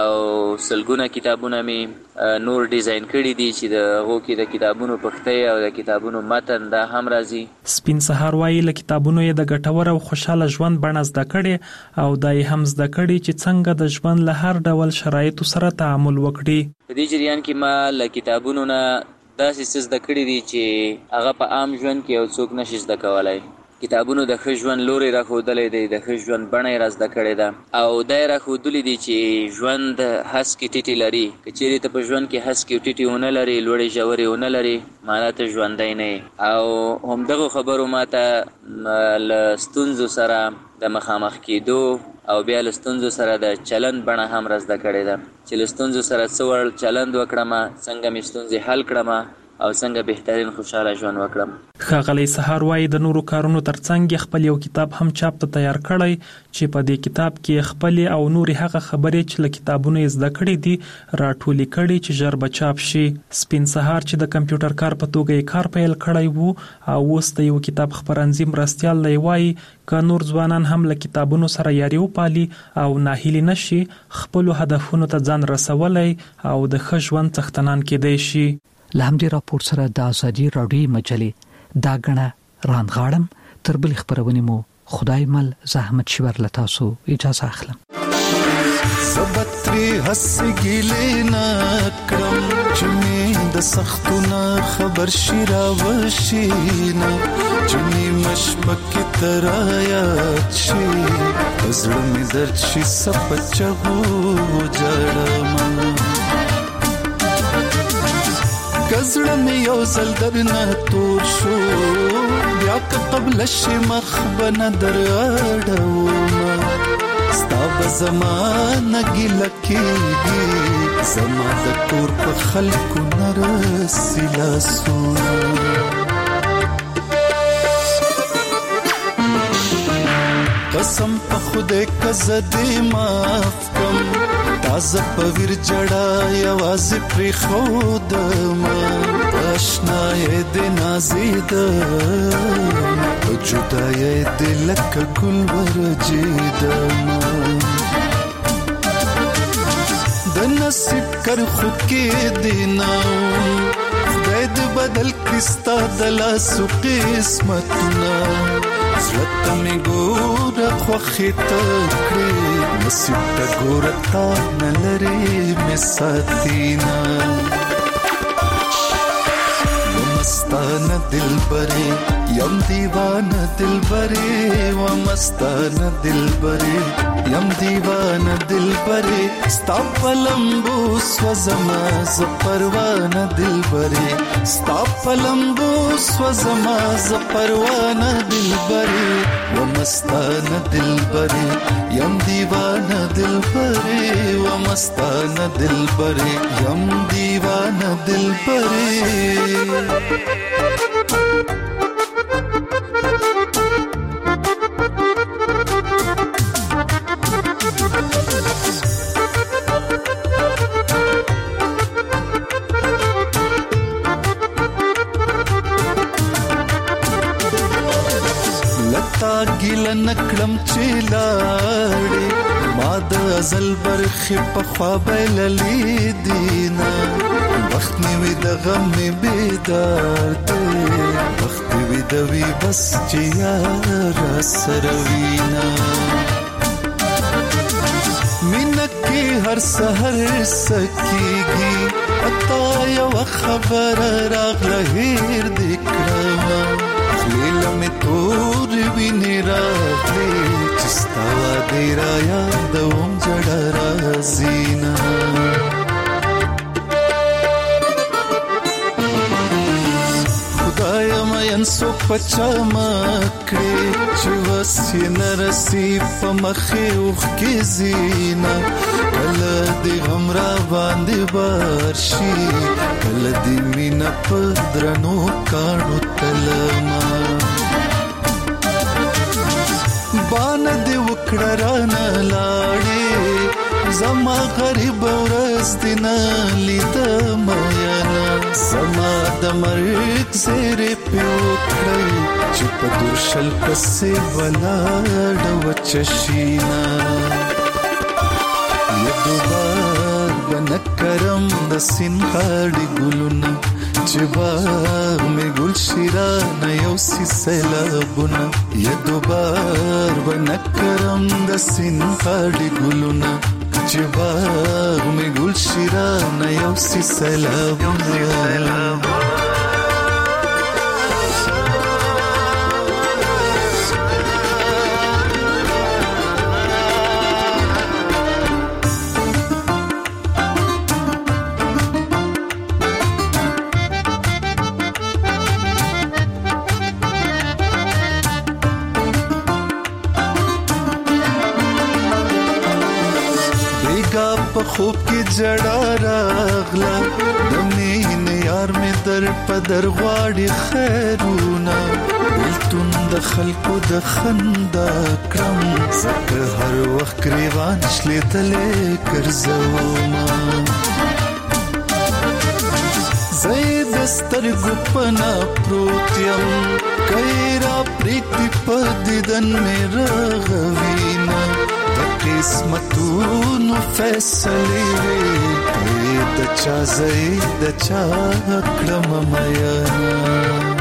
Speaker 12: او سلګونه کتابونه مې نور ډیزاین کړي دي چې د هغو کې د کتابونو پښتۍ او د کتابونو متن دا هم راځي.
Speaker 16: سپین سهار وایي له کتابونو یې د ګټور او خوشحاله ژوند بڼه زده کړې او دا یې هم زده کړي چې څنګه د ژوند له هر ډول شرایطو سره تعامل وکړي.
Speaker 12: په دې جریان کې ما له کتابونو نه داسې څه زده کړي دي چې هغه په عام ژوند کې یو څوک نشي زده کولی. کتابونو د ښه ژوند لوری راښودلی دی، د ښه ژوند بڼه یې را زده کړې ده او دا یې راښودلي دي چې ژوند هسکې ټیټې لري. که چیرې ته په ژوند کې هسکې ټیټې ونه لرې، لوړې ژورې ونه لرې، معنا ته ژوندی نه یې. او همدغو خبرو ما ته له ستونزو سره د مخامخ کېدو او بیا له ستونزو سره د چلند بڼه هم را زده کړې ده چې له ستونزو سره څه ور چلند وکړم، څنګه مې ستونزې حل کړم او څنګه بهترین خوشاله ژوند وکړم.
Speaker 16: ښاغلی سهار وایي د نورو کارونو ترڅنګ خپل یو کتاب هم چاپ ته تیار کړی چې په دې کتاب کې خپل او نورې هغه خبرې چې له کتابونو یې زده کړې دي راټولې کړي چې ژر به چاپ شي. سپین سهار چې د کمپیوټر کار په توګه یې کار پیل کړی وو او اوس د یو کتاب خپرندوی مرستیال دی وایي که نور ځوانان هم له کتابونو سره یاري وپالي او ناهیلي نشي خپلو هدفونو ته ځان رسولی او د ښه ژوند څښتنان کېدی شي.
Speaker 7: له همدې راپور سره د ازادي راډیو مجلې دا غڼه رانغاړم تر بلې خپرونې مو خدای مل زحمت شور له تاسو اجازه اخلم.
Speaker 17: سبتري هسي ګیلې نکړم چې مې د سختونه خبر شي راوشي نه چې مې مشبک ترایات شي زړه مې درد شي سپچغو جړم کزړه مې یو ځل درنه تور شو بیا که قبل شي مخ به نه در اړوم ستا به زما نه ګیله کېږي زما د کور په خلکو نه رسي لاسونه قسم په خدای که زه دې معاف کم تازه په ویر جړه یوازې پرېښودم اشنایې دې نازېدم په جدایې دې لکه ګل ورجېدم د نصیب کرښو کې دې نه خدای دې بدل کړي ستا د لاسو قسمتونه زړه ته مې ګوره خوښې ته کړې نصیب ته ګوره تا نه لرې مې ساتینا ومستانه دلبرې یم دیوانه دلبرې ومستانه دلبرې یم دیوانه دلبرې ستا په لمبو سوځما زه پروانه دلبرې ستا په لمبو سوځما زه پروانه دلبرې ومستانه دلبرې یم دیوانه دلبرې ومستانه دلبرې یم دیوانه دلبرې ګیله نکړم چې لاړې ما د ازل برخې په خوا بایللې دینه وخت مې وي د غم مې بیدار دی وخت مې وي د وي بس چې یاره سره وینا مینه کې هر سحر سکیږي پتا یو خبره راغله هیر دې کړم لیلا می تور ویني راغلی چې ستا واده را یادوم جړه رازینا خدای مې انسو پچا مکړې چې وسې نرسي په مخې اوخ کې زینا کله دې غم را باندې بار شي کله دې مینا په درنو کاڼو تلما بان دې وکړه رانه لاړې زما غریب ورځ دې نه لیدم یانا زما د مرګ زیرې پې وکړئ چې په درشل پسې ولاړه وچه شینا یدوبار بنه کرم د سین غاړې ګلونه چې باغ مې ګل شیرانه یو سی سیلابونه یدوبار بنه کرم د سین غاړې ګلونه چې باغ مې ګل شیرانه یو سی سیلابونه په خوب کې جړا راغله د مين یار مې در په در غواړي خیرونه ولتون د خلکو د خندا کړم زکه هر وخت گریوان شلیدلې ګرځوما زید سترګو پنا پروت یم کایرا پریتی په دیدن مې رغوینا د قسمتونو فیصلې وې د چا زید د چا کړم میانا